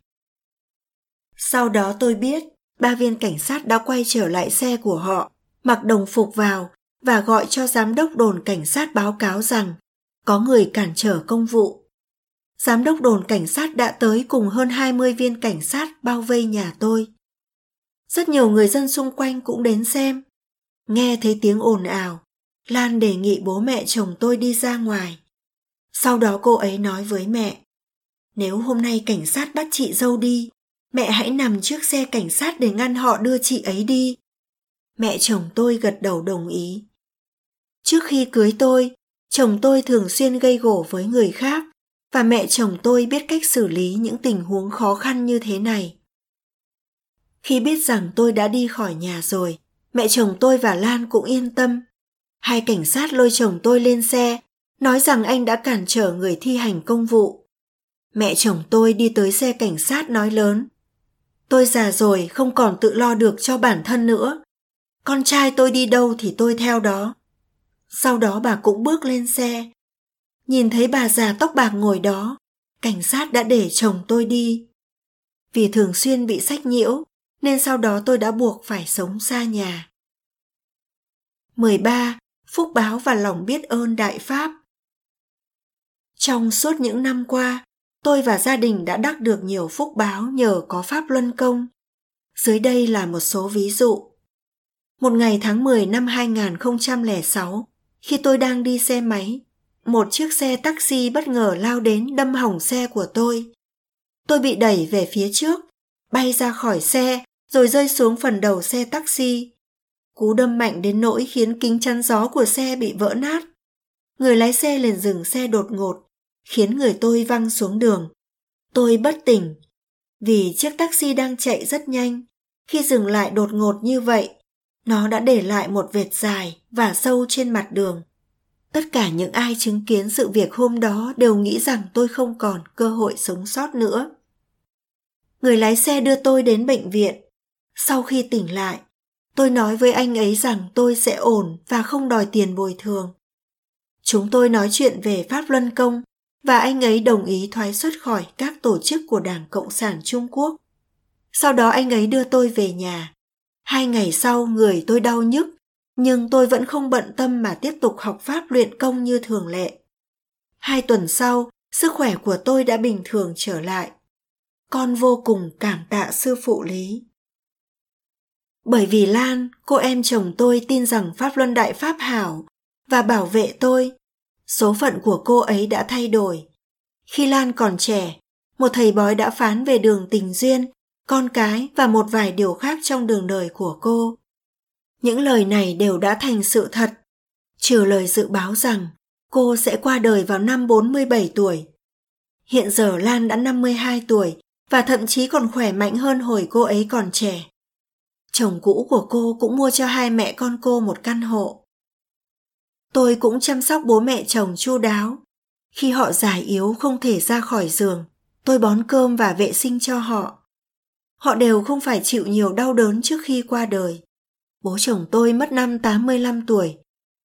Sau đó tôi biết, ba viên cảnh sát đã quay trở lại xe của họ, mặc đồng phục vào và gọi cho giám đốc đồn cảnh sát báo cáo rằng có người cản trở công vụ. Giám đốc đồn cảnh sát đã tới cùng hơn hai mươi viên cảnh sát bao vây nhà tôi. Rất nhiều người dân xung quanh cũng đến xem. Nghe thấy tiếng ồn ào, Lan đề nghị bố mẹ chồng tôi đi ra ngoài. Sau đó cô ấy nói với mẹ, nếu hôm nay cảnh sát bắt chị dâu đi, mẹ hãy nằm trước xe cảnh sát để ngăn họ đưa chị ấy đi. Mẹ chồng tôi gật đầu đồng ý. Trước khi cưới tôi, chồng tôi thường xuyên gây gổ với người khác và mẹ chồng tôi biết cách xử lý những tình huống khó khăn như thế này. Khi biết rằng tôi đã đi khỏi nhà rồi, mẹ chồng tôi và Lan cũng yên tâm. Hai cảnh sát lôi chồng tôi lên xe, nói rằng anh đã cản trở người thi hành công vụ. Mẹ chồng tôi đi tới xe cảnh sát nói lớn, tôi già rồi không còn tự lo được cho bản thân nữa. Con trai tôi đi đâu thì tôi theo đó. Sau đó bà cũng bước lên xe. Nhìn thấy bà già tóc bạc ngồi đó, cảnh sát đã để chồng tôi đi. Vì thường xuyên bị sách nhiễu, nên sau đó tôi đã buộc phải sống xa nhà. mười ba. Phúc báo và lòng biết ơn Đại Pháp. Trong suốt những năm qua, tôi và gia đình đã đắc được nhiều phúc báo nhờ có Pháp Luân Công. Dưới đây là một số ví dụ. Một ngày tháng mười năm hai nghìn không trăm lẻ sáu, khi tôi đang đi xe máy, một chiếc xe taxi bất ngờ lao đến đâm hỏng xe của tôi. Tôi bị đẩy về phía trước, bay ra khỏi xe rồi rơi xuống phần đầu xe taxi. Cú đâm mạnh đến nỗi khiến kính chắn gió của xe bị vỡ nát. Người lái xe liền dừng xe đột ngột, khiến người tôi văng xuống đường. Tôi bất tỉnh, vì chiếc taxi đang chạy rất nhanh. Khi dừng lại đột ngột như vậy, nó đã để lại một vệt dài và sâu trên mặt đường. Tất cả những ai chứng kiến sự việc hôm đó đều nghĩ rằng tôi không còn cơ hội sống sót nữa. Người lái xe đưa tôi đến bệnh viện. Sau khi tỉnh lại, tôi nói với anh ấy rằng tôi sẽ ổn và không đòi tiền bồi thường. Chúng tôi nói chuyện về Pháp Luân Công và anh ấy đồng ý thoái xuất khỏi các tổ chức của Đảng Cộng sản Trung Quốc. Sau đó anh ấy đưa tôi về nhà. Hai ngày sau người tôi đau nhức, nhưng tôi vẫn không bận tâm mà tiếp tục học pháp luyện công như thường lệ. Hai tuần sau, sức khỏe của tôi đã bình thường trở lại. Con vô cùng cảm tạ sư phụ Lý. Bởi vì Lan, cô em chồng tôi tin rằng Pháp Luân Đại Pháp hảo và bảo vệ tôi, số phận của cô ấy đã thay đổi. Khi Lan còn trẻ, một thầy bói đã phán về đường tình duyên, con cái và một vài điều khác trong đường đời của cô. Những lời này đều đã thành sự thật, trừ lời dự báo rằng cô sẽ qua đời vào năm bốn mươi bảy tuổi. Hiện giờ Lan đã năm mươi hai tuổi và thậm chí còn khỏe mạnh hơn hồi cô ấy còn trẻ. Chồng cũ của cô cũng mua cho hai mẹ con cô một căn hộ. Tôi cũng chăm sóc bố mẹ chồng chu đáo. Khi họ già yếu không thể ra khỏi giường, tôi bón cơm và vệ sinh cho họ. Họ đều không phải chịu nhiều đau đớn trước khi qua đời. Bố chồng tôi mất năm tám mươi lăm tuổi,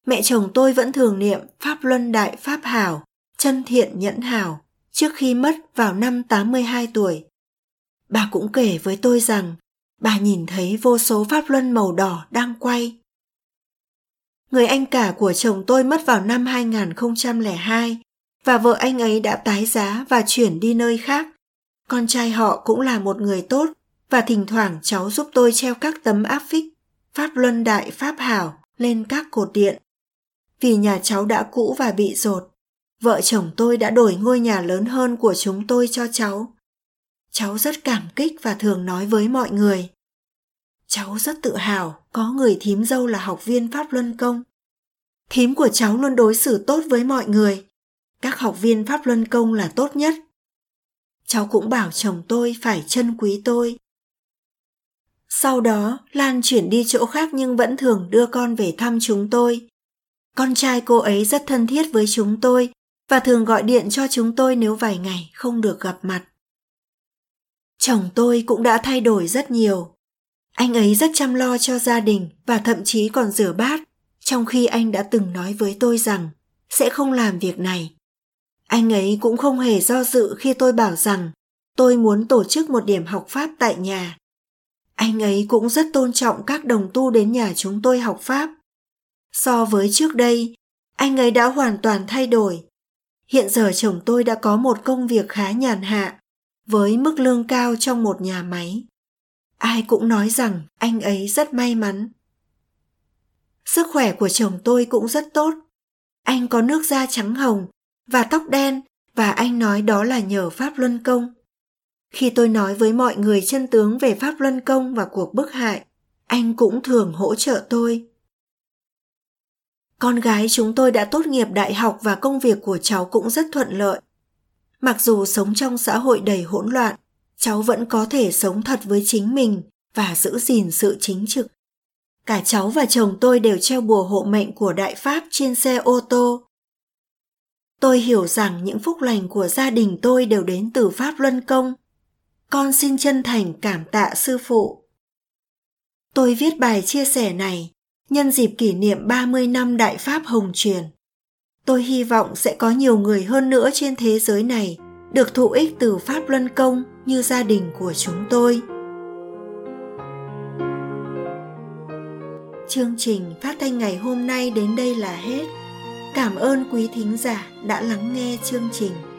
Mẹ chồng tôi vẫn thường niệm Pháp Luân Đại Pháp Hảo, chân thiện nhẫn hảo trước khi mất vào năm tám mươi hai tuổi. Bà cũng kể với tôi rằng bà nhìn thấy vô số pháp luân màu đỏ đang quay. Người anh cả của chồng tôi mất vào năm hai không không hai và vợ anh ấy đã tái giá và chuyển đi nơi khác. Con trai họ cũng là một người tốt và thỉnh thoảng cháu giúp tôi treo các tấm áp phích Pháp Luân Đại Pháp Hảo lên các cột điện. Vì nhà cháu đã cũ và bị dột, vợ chồng tôi đã đổi ngôi nhà lớn hơn của chúng tôi cho cháu. Cháu rất cảm kích và thường nói với mọi người. Cháu rất tự hào có người thím dâu là học viên Pháp Luân Công. Thím của cháu luôn đối xử tốt với mọi người. Các học viên Pháp Luân Công là tốt nhất. Cháu cũng bảo chồng tôi phải trân quý tôi. Sau đó, Lan chuyển đi chỗ khác nhưng vẫn thường đưa con về thăm chúng tôi. Con trai cô ấy rất thân thiết với chúng tôi và thường gọi điện cho chúng tôi nếu vài ngày không được gặp mặt. Chồng tôi cũng đã thay đổi rất nhiều. Anh ấy rất chăm lo cho gia đình và thậm chí còn rửa bát, trong khi anh đã từng nói với tôi rằng sẽ không làm việc này. Anh ấy cũng không hề do dự khi tôi bảo rằng tôi muốn tổ chức một điểm học Pháp tại nhà. Anh ấy cũng rất tôn trọng các đồng tu đến nhà chúng tôi học Pháp. So với trước đây, anh ấy đã hoàn toàn thay đổi. Hiện giờ chồng tôi đã có một công việc khá nhàn hạ, với mức lương cao trong một nhà máy. Ai cũng nói rằng anh ấy rất may mắn. Sức khỏe của chồng tôi cũng rất tốt. Anh có nước da trắng hồng và tóc đen và anh nói đó là nhờ Pháp Luân Công. Khi tôi nói với mọi người chân tướng về Pháp Luân Công và cuộc bức hại, anh cũng thường hỗ trợ tôi. Con gái chúng tôi đã tốt nghiệp đại học và công việc của cháu cũng rất thuận lợi. Mặc dù sống trong xã hội đầy hỗn loạn, cháu vẫn có thể sống thật với chính mình và giữ gìn sự chính trực. Cả cháu và chồng tôi đều treo bùa hộ mệnh của Đại Pháp trên xe ô tô. Tôi hiểu rằng những phúc lành của gia đình tôi đều đến từ Pháp Luân Công. Con xin chân thành cảm tạ sư phụ. Tôi viết bài chia sẻ này nhân dịp kỷ niệm ba mươi năm Đại Pháp Hồng Truyền. Tôi hy vọng sẽ có nhiều người hơn nữa trên thế giới này được thụ ích từ Pháp Luân Công như gia đình của chúng tôi. Chương trình phát thanh ngày hôm nay đến đây là hết. Cảm ơn quý thính giả đã lắng nghe chương trình.